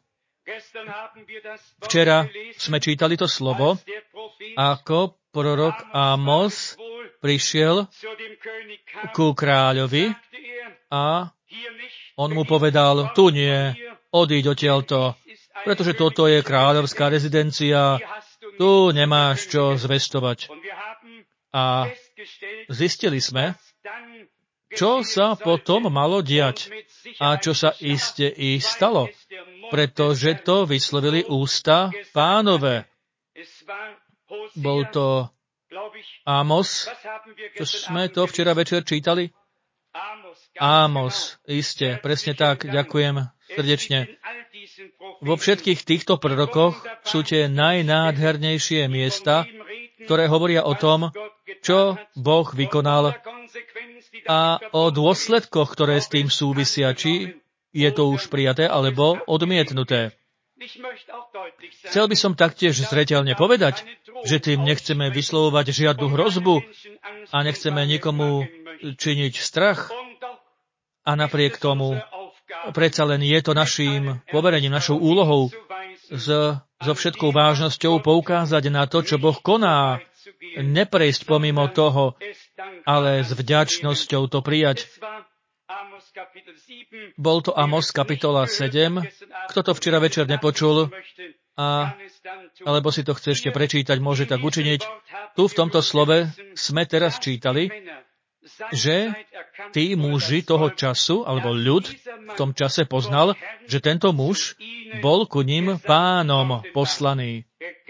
Včera sme čítali to slovo, ako prorok Amos prišiel ku kráľovi a on mu povedal: tu nie, odíď odtiaľto, pretože toto je kráľovská rezidencia, tu nemáš čo zvestovať. A zistili sme, čo sa potom malo diať a čo sa iste i stalo, pretože to vyslovili ústa Pánove. Bol to Amos, čo sme to včera večer čítali? Amos, iste, presne tak, ďakujem srdečne. Vo všetkých týchto prorokoch sú tie najnádhernejšie miesta, ktoré hovoria o tom, čo Boh vykonal a o dôsledkoch, ktoré s tým súvisia, či je to už prijaté alebo odmietnuté. Chcel by som taktiež zreteľne povedať, že tým nechceme vyslovovať žiadnu hrozbu a nechceme nikomu činiť strach. A napriek tomu, predsa len je to naším poverením, našou úlohou s, so všetkou vážnosťou poukázať na to, čo Boh koná, neprejsť pomimo toho, ale s vďačnosťou to prijať. Bol to Amos, kapitola sedem. Kto to včera večer nepočul, a, alebo si to chce ešte prečítať, môže tak učiniť. Tu v tomto slove sme teraz čítali, že tí muži toho času, alebo ľud v tom čase poznal, že tento muž bol ku ním Pánom poslaný.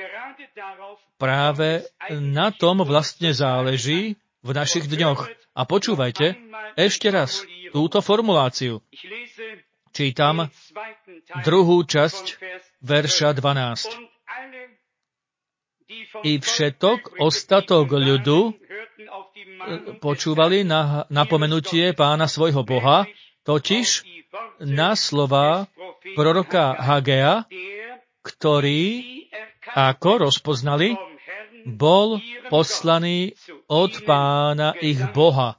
Práve na tom vlastne záleží v našich dňoch. A počúvajte ešte raz túto formuláciu. Čítam druhú časť verša dvanásť. I všetok ostatok ľudu počúvali na napomenutie Pána svojho Boha, totiž na slová proroka Hagea, ktorý, ako rozpoznali, bol poslaný od Pána ich Boha.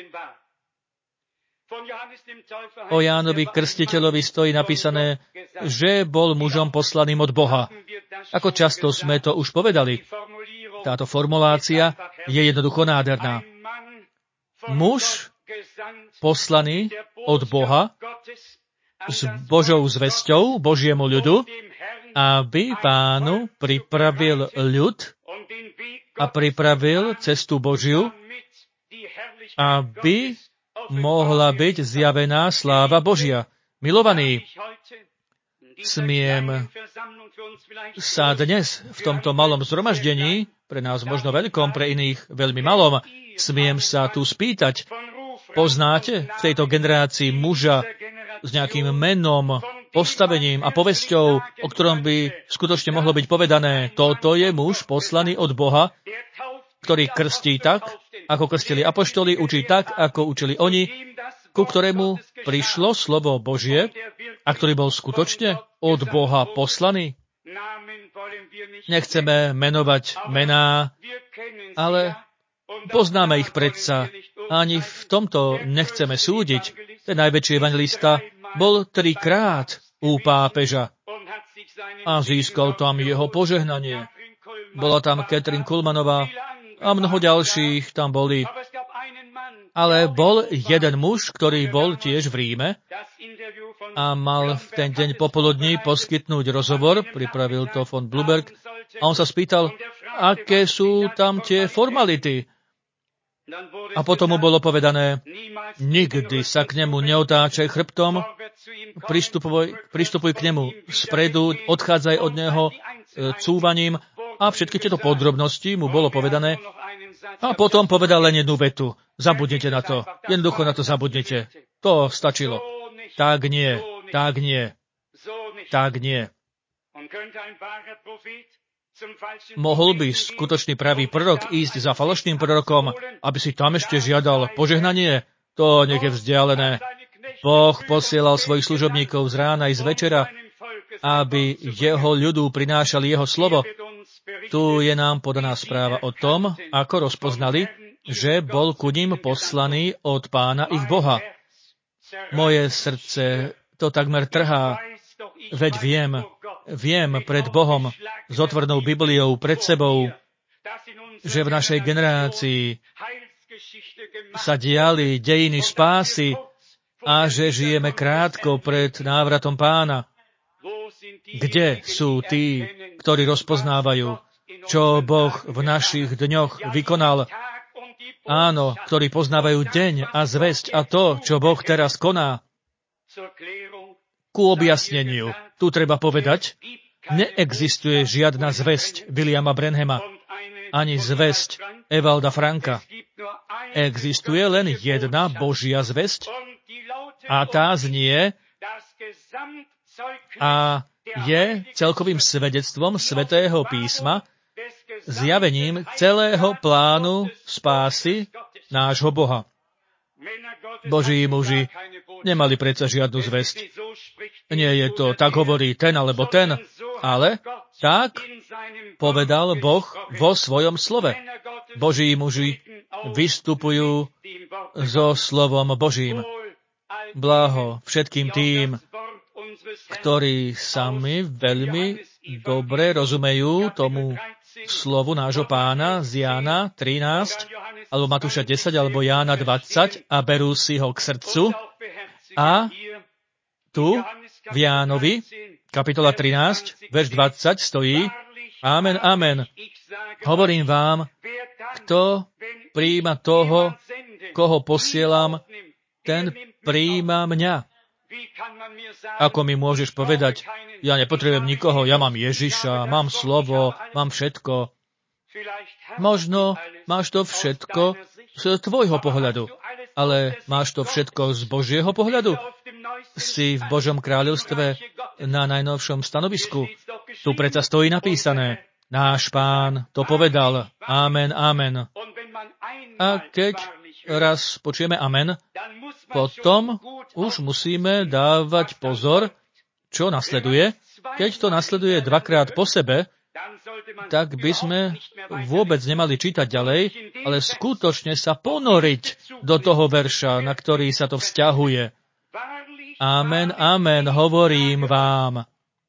O Jánovi Krstiteľovi stojí napísané, že bol mužom poslaným od Boha. Ako často sme to už povedali, táto formulácia je jednoducho nádherná. Muž poslaný od Boha s Božou zvesťou, Božiemu ľudu, aby Pánu pripravil ľud a pripravil cestu Božiu, aby mohla byť zjavená sláva Božia. Milovaní, smiem sa dnes v tomto malom zhromaždení, pre nás možno veľkom, pre iných veľmi malom, smiem sa tu spýtať, poznáte v tejto generácii muža s nejakým menom, postavením a povesťou, o ktorom by skutočne mohlo byť povedané, toto je muž poslaný od Boha, ktorý krstí tak, ako krstili apoštoli, učí tak, ako učili oni, ku ktorému prišlo slovo Božie a ktorý bol skutočne od Boha poslaný. Nechceme menovať mená, ale poznáme ich predsa. Ani v tomto nechceme súdiť. Ten najväčší evangelista bol trikrát u pápeža a získal tam jeho požehnanie. Bola tam Katrin Kuhlmanová a mnoho ďalších tam boli. Ale bol jeden muž, ktorý bol tiež v Ríme a mal v ten deň popoludní poskytnúť rozhovor, pripravil to von Blumberg, a on sa spýtal, aké sú tam tie formality. A potom mu bolo povedané, nikdy sa k nemu neotáčaj chrbtom, pristupuj, pristupuj k nemu spredu, odchádzaj od neho e, cúvaním a všetky tieto podrobnosti mu bolo povedané. A potom povedal len jednu vetu. Zabudnite na to. Jednoducho na to zabudnite. To stačilo. Tak nie, tak nie, tak nie. Mohol by skutočný pravý prorok ísť za falošným prorokom, aby si tam ešte žiadal požehnanie? To nech je vzdialené. Boh posielal svojich služobníkov z rána i z večera, aby jeho ľudu prinášali jeho slovo. Tu je nám podaná správa o tom, ako rozpoznali, že bol ku ním poslaný od Pána ich Boha. Moje srdce to takmer trhá, veď viem, viem pred Bohom, s otvorenou Bibliou pred sebou, že v našej generácii sa diali dejiny spásy a že žijeme krátko pred návratom Pána. Kde sú tí, ktorí rozpoznávajú, čo Boh v našich dňoch vykonal? Áno, ktorí poznávajú deň a zvesť a to, čo Boh teraz koná. Ku objasneniu, tu treba povedať, neexistuje žiadna zvesť Williama Branhama, ani zvesť Evalda Franka. Existuje len jedna Božia zvesť a tá znie a je celkovým svedectvom Svätého písma, zjavením celého plánu spásy nášho Boha. Boží muži nemali predsa žiadnu zvesť. Nie je to, tak hovorí ten alebo ten, ale tak povedal Boh vo svojom slove. Boží muži vystupujú so slovom Božím. Blaho všetkým tým, ktorí sami veľmi dobre rozumejú tomu slovu nášho Pána z Jána trinásť, alebo Matúša desať, alebo Jána dvadsať a berú si ho k srdcu. A tu v Jánovi, kapitola trinásť, verš dvadsať stojí, Amen, amen. Hovorím vám, kto prijíma toho, koho posielam, ten prijíma mňa. Ako mi môžeš povedať, ja nepotrebujem nikoho, ja mám Ježiša, mám slovo, mám všetko. Možno máš to všetko z tvojho pohľadu, ale máš to všetko z Božieho pohľadu? Si v Božom kráľovstve na najnovšom stanovisku. Tu predsa stojí napísané, náš Pán to povedal, amen, amen. A keď raz počujeme amen, potom už musíme dávať pozor, čo nasleduje. Keď to nasleduje dvakrát po sebe, tak by sme vôbec nemali čítať ďalej, ale skutočne sa ponoriť do toho verša, na ktorý sa to vzťahuje. Amen, amen, hovorím vám.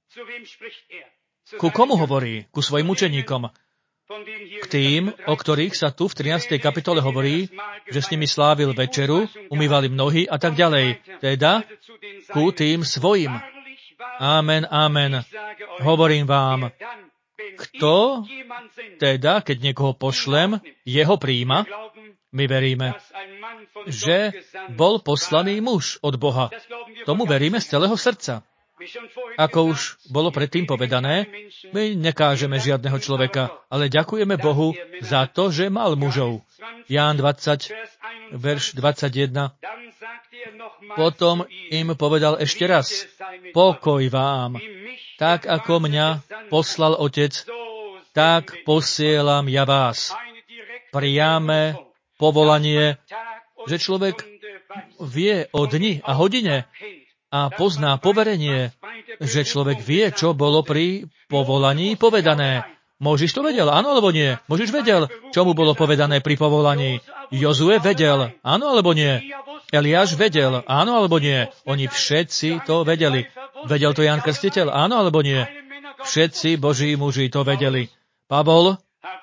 Ku komu hovorí? Ku svojim učeníkom. K tým, o ktorých sa tu v trinástej kapitole hovorí, že s nimi slávil večeru, umývali nohy a tak ďalej. Teda ku tým svojim. Amen, amen. Hovorím vám. Kto teda, keď niekoho pošlem, jeho príjma? My veríme, že bol poslaný muž od Boha. Tomu veríme z celého srdca. Ako už bolo predtým povedané, my nekážeme žiadneho človeka, ale ďakujeme Bohu za to, že mal mužov. Ján dvadsať, verš dvadsaťjeden. Potom im povedal ešte raz, pokoj vám, tak ako mňa poslal Otec, tak posielam ja vás. Priame povolanie, že človek vie o dni a hodine a pozná poverenie, že človek vie, čo bolo pri povolaní povedané. Môžiš to vedel, áno alebo nie? Môžiš vedel, čo mu bolo povedané pri povolaní? Jozue vedel, áno alebo nie? Eliáš vedel, áno alebo nie? Oni všetci to vedeli. Vedel to Ján Krstiteľ, áno alebo nie? Všetci Boží muži to vedeli. Pavol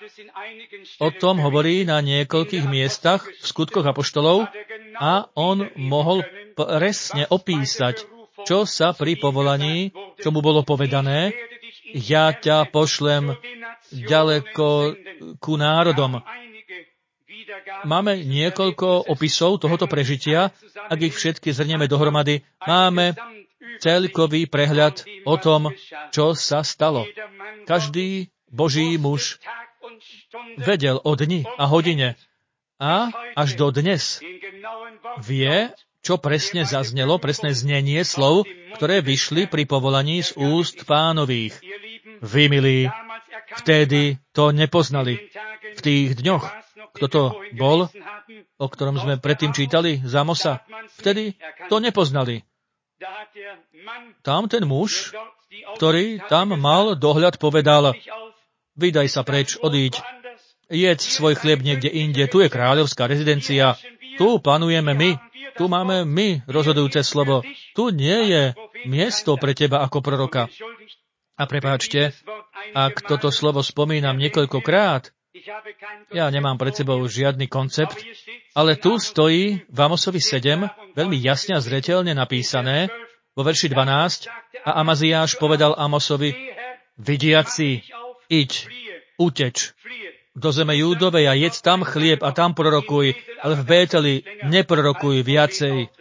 o tom hovorí na niekoľkých miestach v skutkoch apoštolov a on mohol presne opísať, čo sa pri povolaní, čo mu bolo povedané, ja ťa pošlem ďaleko ku národom. Máme niekoľko opisov tohoto prežitia, ak ich všetky zhrnieme dohromady, máme celkový prehľad o tom, čo sa stalo. Každý Boží muž vedel o dni a hodine a až do dnes vie, čo presne zaznelo, presné znenie slov, ktoré vyšli pri povolaní z úst Pánových. Vy, milí, vtedy to nepoznali. V tých dňoch, kto to bol, o ktorom sme predtým čítali, z Amosa, vtedy to nepoznali. Tam ten muž, ktorý tam mal dohľad, povedal, vydaj sa preč, odíď, jedz svoj chlieb niekde inde, tu je kráľovská rezidencia, tu panujeme my, tu máme my rozhodujúce slovo, tu nie je miesto pre teba ako proroka. A prepáčte, ak toto slovo spomínam niekoľkokrát, ja nemám pred sebou žiadny koncept, ale tu stojí v Amosovi sedem veľmi jasne a zreteľne napísané vo verši dvanásť a Amaziáš povedal Amosovi, vidiaci, iď, uteč do zeme Júdovej a jedz tam chlieb a tam prorokuj, ale v Bételi neprorokuj viacej.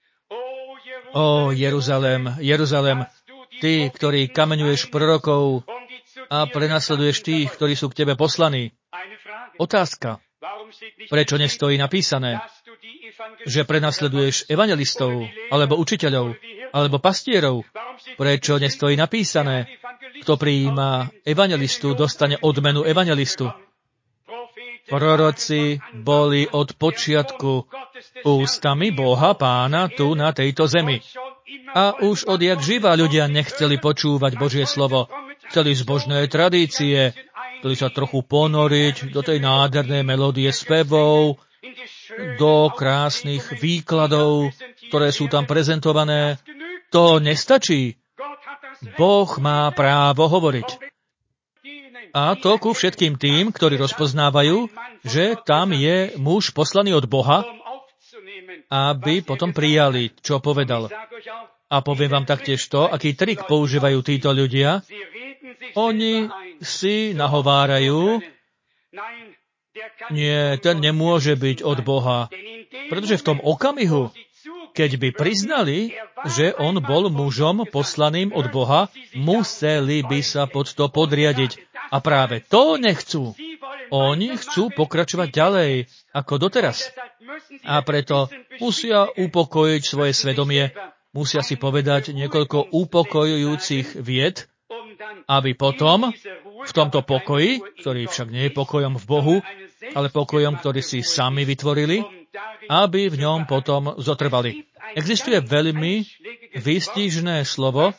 Ó, Jeruzalém, Jeruzalém, ty, ktorý kameňuješ prorokov a prenasleduješ tých, ktorí sú k tebe poslaní. Otázka. Prečo nestojí napísané, že prenasleduješ evangelistov, alebo učiteľov, alebo pastierov? Prečo nestojí napísané, kto prijíma evangelistu, dostane odmenu evangelistu? Proroci boli od počiatku ústami Boha Pána tu na tejto zemi. A už odjak živa ľudia nechceli počúvať Božie slovo. Chceli zbožné tradície, chceli sa trochu ponoriť do tej nádhernej melódie spevov, do krásnych výkladov, ktoré sú tam prezentované. To nestačí. Boh má právo hovoriť. A to ku všetkým tým, ktorí rozpoznávajú, že tam je muž poslaný od Boha, aby potom prijali, čo povedal. A poviem vám taktiež to, aký trik používajú títo ľudia. Oni si nahovárajú, nie, ten nemôže byť od Boha. Pretože v tom okamihu, keď by priznali, že on bol mužom poslaným od Boha, museli by sa pod to podriadiť. A práve to nechcú. Oni chcú pokračovať ďalej, ako doteraz. A preto musia upokojiť svoje svedomie, musia si povedať niekoľko upokojujúcich vied, aby potom v tomto pokoji, ktorý však nie je pokojom v Bohu, ale pokojom, ktorý si sami vytvorili, aby v ňom potom zotrvali. Existuje veľmi výstižné slovo,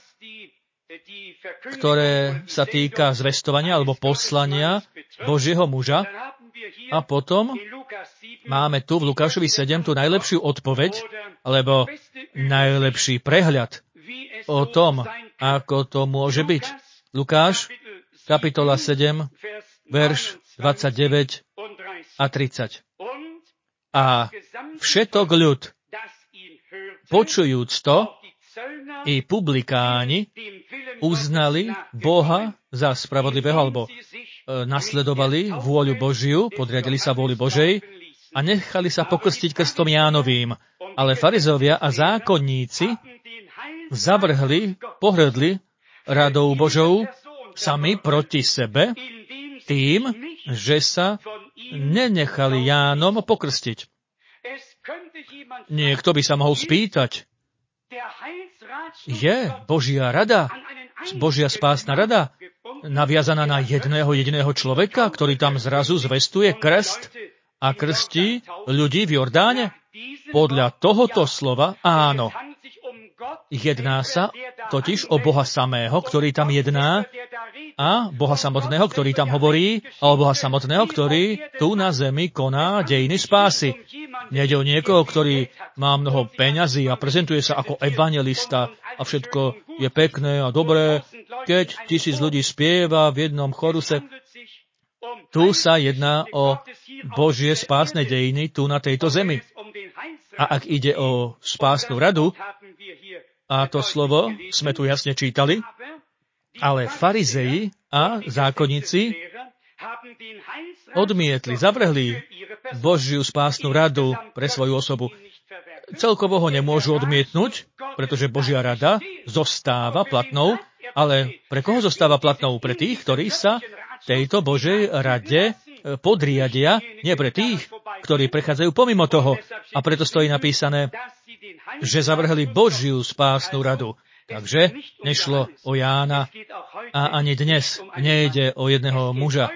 ktoré sa týka zvestovania alebo poslania Božieho muža. A potom máme tu v Lukášovi sedem tú najlepšiu odpoveď, alebo najlepší prehľad o tom, ako to môže byť. Lukáš, kapitola sedem, verš dvadsaťdeväť a tridsať. A všetok ľud, počujúc to, i publikáni uznali Boha za spravodlivého, alebo e, nasledovali vôľu Božiu, podriadili sa vôli Božej a nechali sa pokrstiť krstom Jánovým. Ale farizovia a zákonníci zavrhli, pohrdli radou Božou sami proti sebe tým, že sa nenechali Jánom pokrstiť. Niekto by sa mohol spýtať, je Božia rada, Božia spásna rada naviazaná na jedného jediného človeka, ktorý tam zrazu zvestuje krst a krstí ľudí v Jordáne? Podľa tohoto slova áno. Jedná sa totiž o Boha samého, ktorý tam jedná, a Boha samotného, ktorý tam hovorí, a o Boha samotného, ktorý tu na zemi koná dejiny spásy. Nejde o niekoho, ktorý má mnoho peňazí a prezentuje sa ako evangelista a všetko je pekné a dobré, keď tisíc ľudí spieva v jednom choruse. Tu sa jedná o Božie spásne dejiny tu na tejto zemi. A ak ide o spásnu radu, a to slovo sme tu jasne čítali, ale farizeji a zákonníci odmietli, zavrhli Božiu spásnu radu pre svoju osobu. Celkovo ho nemôžu odmietnúť, pretože Božia rada zostáva platnou, ale pre koho zostáva platnou? Pre tých, ktorí sa tejto Božej rade podriadia, nie pre tých, ktorí prechádzajú pomimo toho. A preto stojí napísané, že zavrhli Božiu spásnu radu. Takže nešlo o Jána a ani dnes nejde o jedného muža.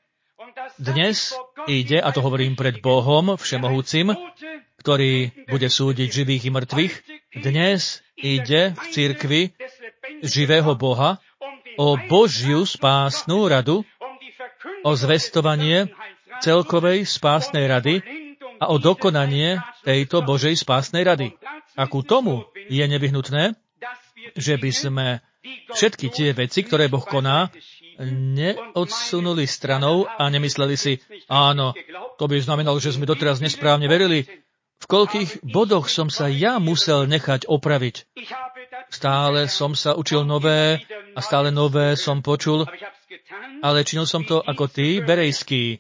Dnes ide, a to hovorím pred Bohom všemohúcim, ktorý bude súdiť živých i mŕtvych, dnes ide v cirkvi živého Boha o Božiu spásnu radu, o zvestovanie celkovej spásnej rady a o dokonanie tejto Božej spásnej rady. A ku tomu je nevyhnutné, že by sme všetky tie veci, ktoré Boh koná, neodsunuli stranou a nemysleli si, áno, to by znamenalo, že sme doteraz nesprávne verili. V koľkých bodoch som sa ja musel nechať opraviť. Stále som sa učil nové a stále nové som počul, ale činil som to ako ty, Berejský.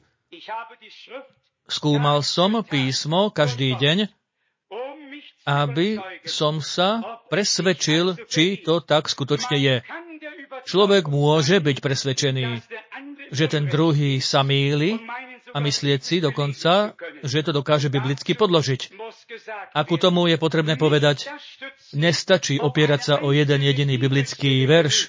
Skúmal som písmo každý deň, aby som sa presvedčil, či to tak skutočne je. Človek môže byť presvedčený, že ten druhý sa mýli a myslieť si dokonca, že to dokáže biblicky podložiť. A ku tomu je potrebné povedať, nestačí opierať sa o jeden jediný biblický verš.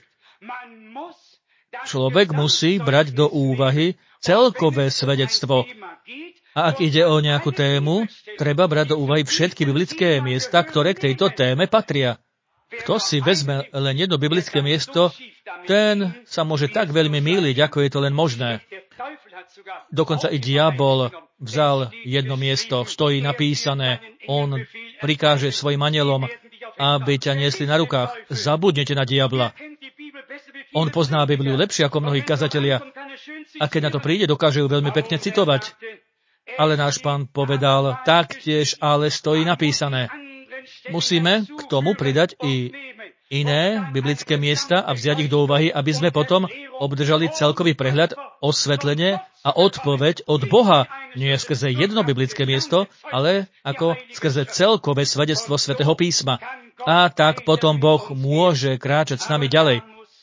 Človek musí brať do úvahy celkové svedectvo. A ak ide o nejakú tému, treba brať do úvahy všetky biblické miesta, ktoré k tejto téme patria. Kto si vezme len jedno biblické miesto, ten sa môže tak veľmi mýliť, ako je to len možné. Dokonca i diabol vzal jedno miesto, stojí napísané, on prikáže svojim anielom, aby ťa niesli na rukách. Zabudnite na diabla. On pozná Bibliu lepšie ako mnohí kazatelia. A keď na to príde, dokáže ju veľmi pekne citovať. Ale náš Pán povedal, taktiež ale stojí napísané. Musíme k tomu pridať i iné biblické miesta a vziať ich do úvahy, aby sme potom obdržali celkový prehľad, osvetlenie a odpoveď od Boha. Nie skrze jedno biblické miesto, ale ako skrze celkové svedectvo Svätého písma. A tak potom Boh môže kráčať s nami ďalej.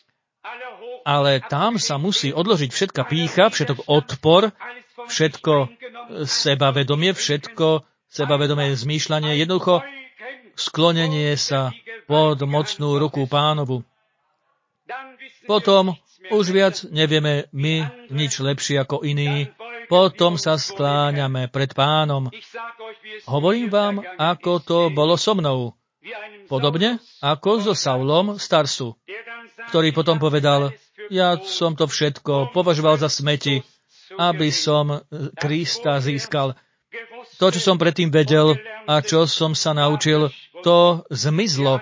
Ale tam sa musí odložiť všetka pýcha, všetok odpor, všetko sebavedomie, všetko sebavedomé zmýšľanie, jednoducho sklonenie sa pod mocnú ruku Pánovu. Potom už viac nevieme my nič lepšie ako iní. Potom sa skláňame pred Pánom. Hovorím vám, ako to bolo so mnou. Podobne ako so Saulom z Tarsu, ktorý potom povedal, ja som to všetko považoval za smeti, aby som Krista získal. To, čo som predtým vedel a čo som sa naučil, to zmizlo.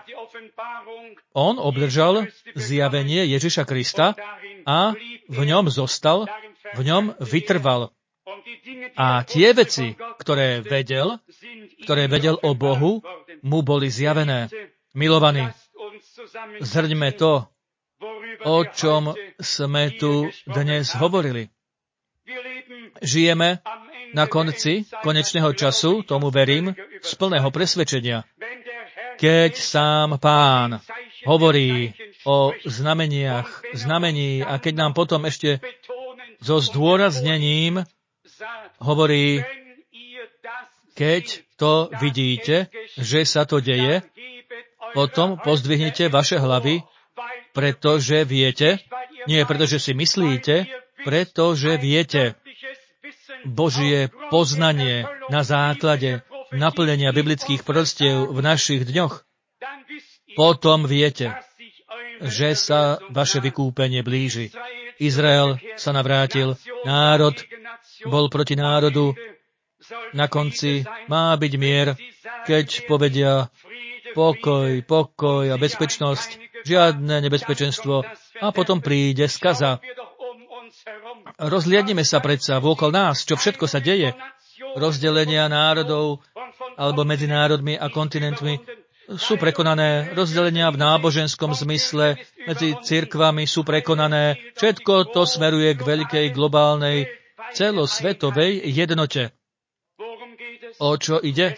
On obdržal zjavenie Ježiša Krista a v ňom zostal, v ňom vytrval. A tie veci, ktoré vedel, ktoré vedel o Bohu, mu boli zjavené. Milovaní, zhrňme to, o čom sme tu dnes hovorili. Žijeme Na konci konečného času, tomu verím, z plného presvedčenia, keď sám Pán hovorí o znameniach, znamení a keď nám potom ešte so zdôraznením hovorí, keď to vidíte, že sa to deje, potom pozdvihnite vaše hlavy, pretože viete, nie pretože si myslíte, pretože viete, Božie poznanie na základe naplnenia biblických proroctiev v našich dňoch, potom viete, že sa vaše vykúpenie blíži. Izrael sa navrátil, národ bol proti národu, na konci má byť mier, keď povedia pokoj, pokoj a bezpečnosť, žiadne nebezpečenstvo a potom príde skaza. Rozhliadnime sa predsa vôkol nás, čo všetko sa deje. Rozdelenia národov alebo medzi národmi a kontinentmi sú prekonané. Rozdelenia v náboženskom zmysle medzi cirkvami sú prekonané. Všetko to smeruje k veľkej globálnej celosvetovej jednote. O čo ide?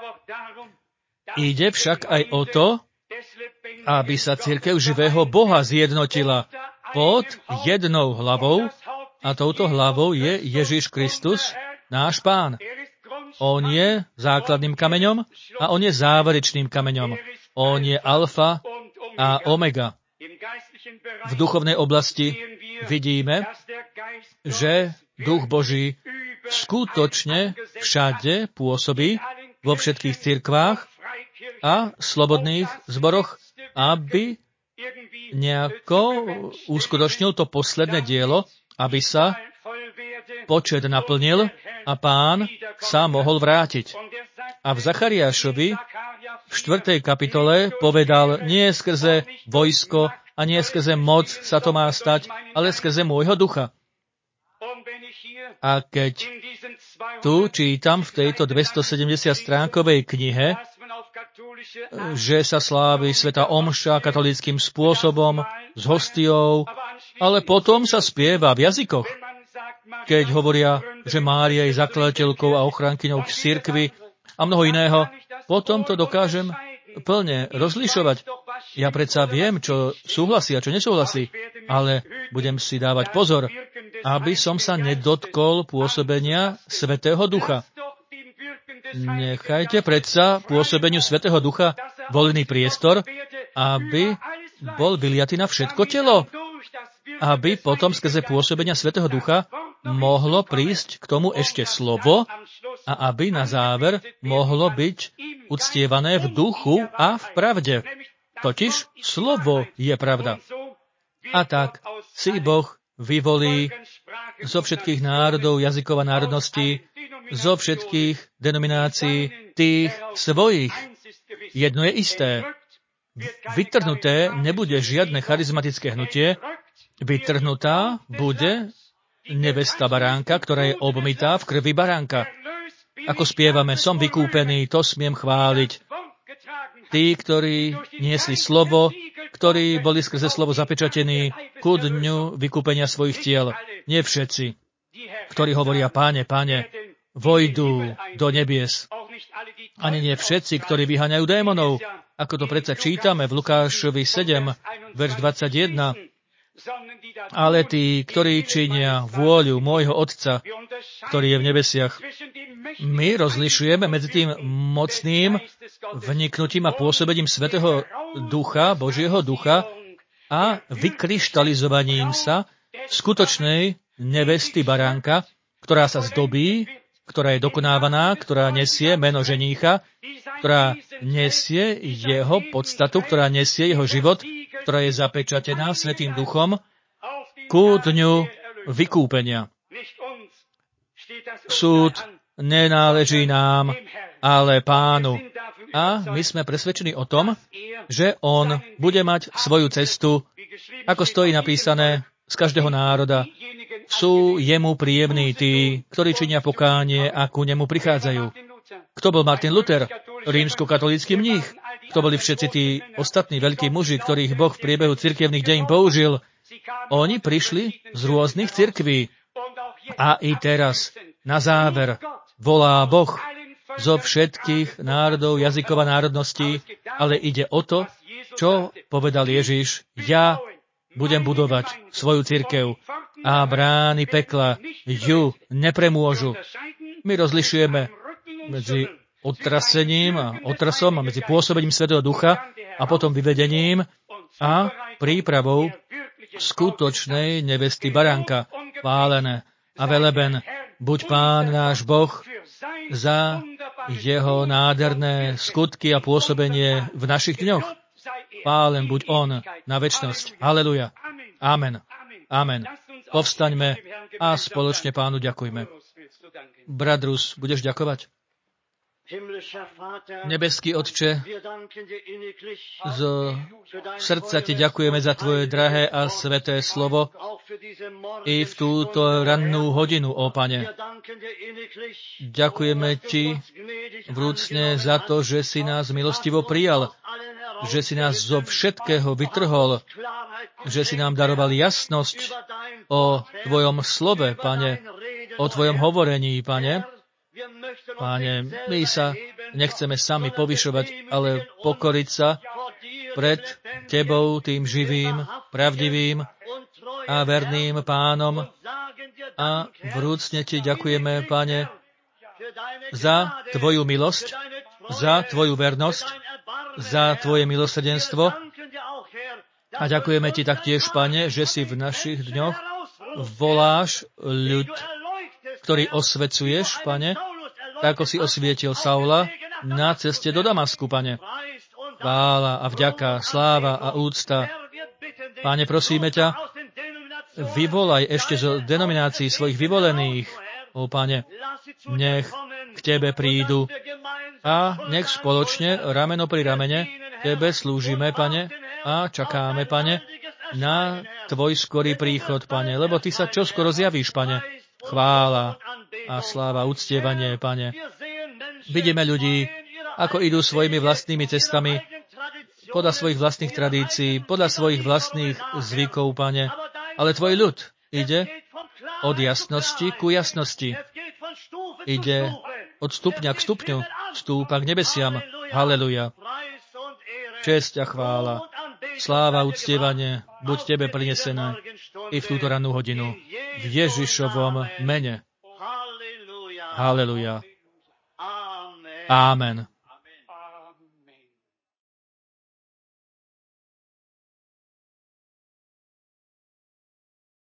Ide však aj o to, aby sa cirkev živého Boha zjednotila pod jednou hlavou, a touto hlavou je Ježiš Kristus, náš Pán. On je základným kameňom a on je záverečným kameňom. On je alfa a omega. V duchovnej oblasti vidíme, že Duch Boží skutočne všade pôsobí vo všetkých cirkvách a slobodných zboroch, aby nejako uskutočnil to posledné dielo, aby sa počet naplnil a Pán sa mohol vrátiť. A v Zachariášovi v štvrtej kapitole povedal, nie skrze vojsko a nie skrze moc sa to má stať, ale skrze môjho ducha. A keď tu čítam v tejto dvestosedemdesiat stránkovej knihe, že sa slávi svätá omša katolíckym spôsobom, s hostiou, ale potom sa spieva v jazykoch. Keď hovoria, že Mária je zakladateľkou a ochránkyňou cirkvi a mnoho iného, potom to dokážem plne rozlišovať. Ja predsa viem, čo súhlasí a čo nesúhlasí, ale budem si dávať pozor, aby som sa nedotkol pôsobenia Svätého Ducha. Nechajte predsa pôsobeniu Svätého Ducha voľný priestor, aby bol vyliatý na všetko telo, aby potom skrze pôsobenia Svätého Ducha mohlo prísť k tomu ešte slovo a aby na záver mohlo byť uctievané v duchu a v pravde. Totiž slovo je pravda. A tak si Boh vyvolí zo všetkých národov, jazykov a národností, zo všetkých denominácií tých svojich. Jedno je isté. Vytrhnuté nebude žiadne charizmatické hnutie, vytrhnutá bude nevesta baránka, ktorá je obmytá v krvi baránka. Ako spievame, som vykúpený, to smiem chváliť. Tí, ktorí niesli slovo, ktorí boli skrze slovo zapečatení ku dňu vykúpenia svojich tiel. Nie všetci, ktorí hovoria, Páne, Páne, vojdu do nebies. Ani nie všetci, ktorí vyháňajú démonov, ako to predsa čítame v Lukášovi sedem, verš dvadsaťjeden. Ale tí, ktorí činia vôľu môjho Otca, ktorý je v nebesiach. My rozlišujeme medzi tým mocným vniknutím a pôsobením Svätého Ducha, Božieho Ducha a vykryštalizovaním sa skutočnej nevesty baránka, ktorá sa zdobí, ktorá je dokonávaná, ktorá nesie meno ženícha, ktorá nesie jeho podstatu, ktorá nesie jeho život, ktorá je zapečatená Svätým Duchom ku dňu vykúpenia. Súd nenáleží nám, ale Pánu. A my sme presvedčení o tom, že on bude mať svoju cestu, ako stojí napísané, z každého národa. Sú jemu príjemní tí, ktorí činia pokánie a ku nemu prichádzajú. Kto bol Martin Luther? Rímskokatolícky mních. Kto boli všetci tí ostatní veľkí muži, ktorých Boh v priebehu cirkevných dejín použil? Oni prišli z rôznych cirkví. A i teraz Na záver volá Boh zo všetkých národov, jazykov a národností, ale ide o to, čo povedal Ježiš. Ja budem budovať svoju cirkev a brány pekla ju nepremôžu. My rozlišujeme medzi otrasením a otrasom a medzi pôsobením Svätého Ducha a potom vyvedením a prípravou skutočnej nevesty baránka. Chválené a veleben buď Pán náš Boh za jeho nádherné skutky a pôsobenie v našich dňoch. Chválen buď On na večnosť. Haleluja. Amen. Amen. Povstaňme a spoločne Pánu ďakujme. Bradrus, budeš ďakovať? Nebeský Otče, zo srdca Ti ďakujeme za Tvoje drahé a sveté slovo i v túto rannú hodinu, ó Pane. Ďakujeme Ti vrúcne za to, že si nás milostivo prijal, že si nás zo všetkého vytrhol, že si nám daroval jasnosť o Tvojom slove, Pane, o Tvojom hovorení, Pane. Páne, my sa nechceme sami povyšovať, ale pokoriť sa pred Tebou, tým živým, pravdivým a verným Pánom. A vrúcne Ti ďakujeme, Pane, za Tvoju milosť, za Tvoju vernosť, za Tvoje milosrdenstvo. A ďakujeme Ti taktiež, Pane, že si v našich dňoch voláš ľud, ktorý osvecuješ, Pane, tak ako si osvietil Saula na ceste do Damasku, Pane. Chvála a vďaka, sláva a úcta. Pane, prosíme ťa, vyvolaj ešte zo denominácií svojich vyvolených, ó Pane, nech k Tebe prídu a nech spoločne, rameno pri ramene, Tebe slúžime, Pane, a čakáme, Pane, na Tvoj skorý príchod, Pane, lebo Ty sa čoskoro zjavíš, Pane. Chvála a sláva, uctievanie, Pane. Vidíme ľudí, ako idú svojimi vlastnými cestami, podľa svojich vlastných tradícií, podľa svojich vlastných zvykov, Pane. Ale Tvoj ľud ide od jasnosti ku jasnosti. Ide od stupňa k stupňu, stúpa k nebesiam. Haleluja. Česť a chvála, sláva, uctievanie, buď Tebe prinesené i v túto rannú hodinu. V Ježišovom mene. Haleluja. Amen.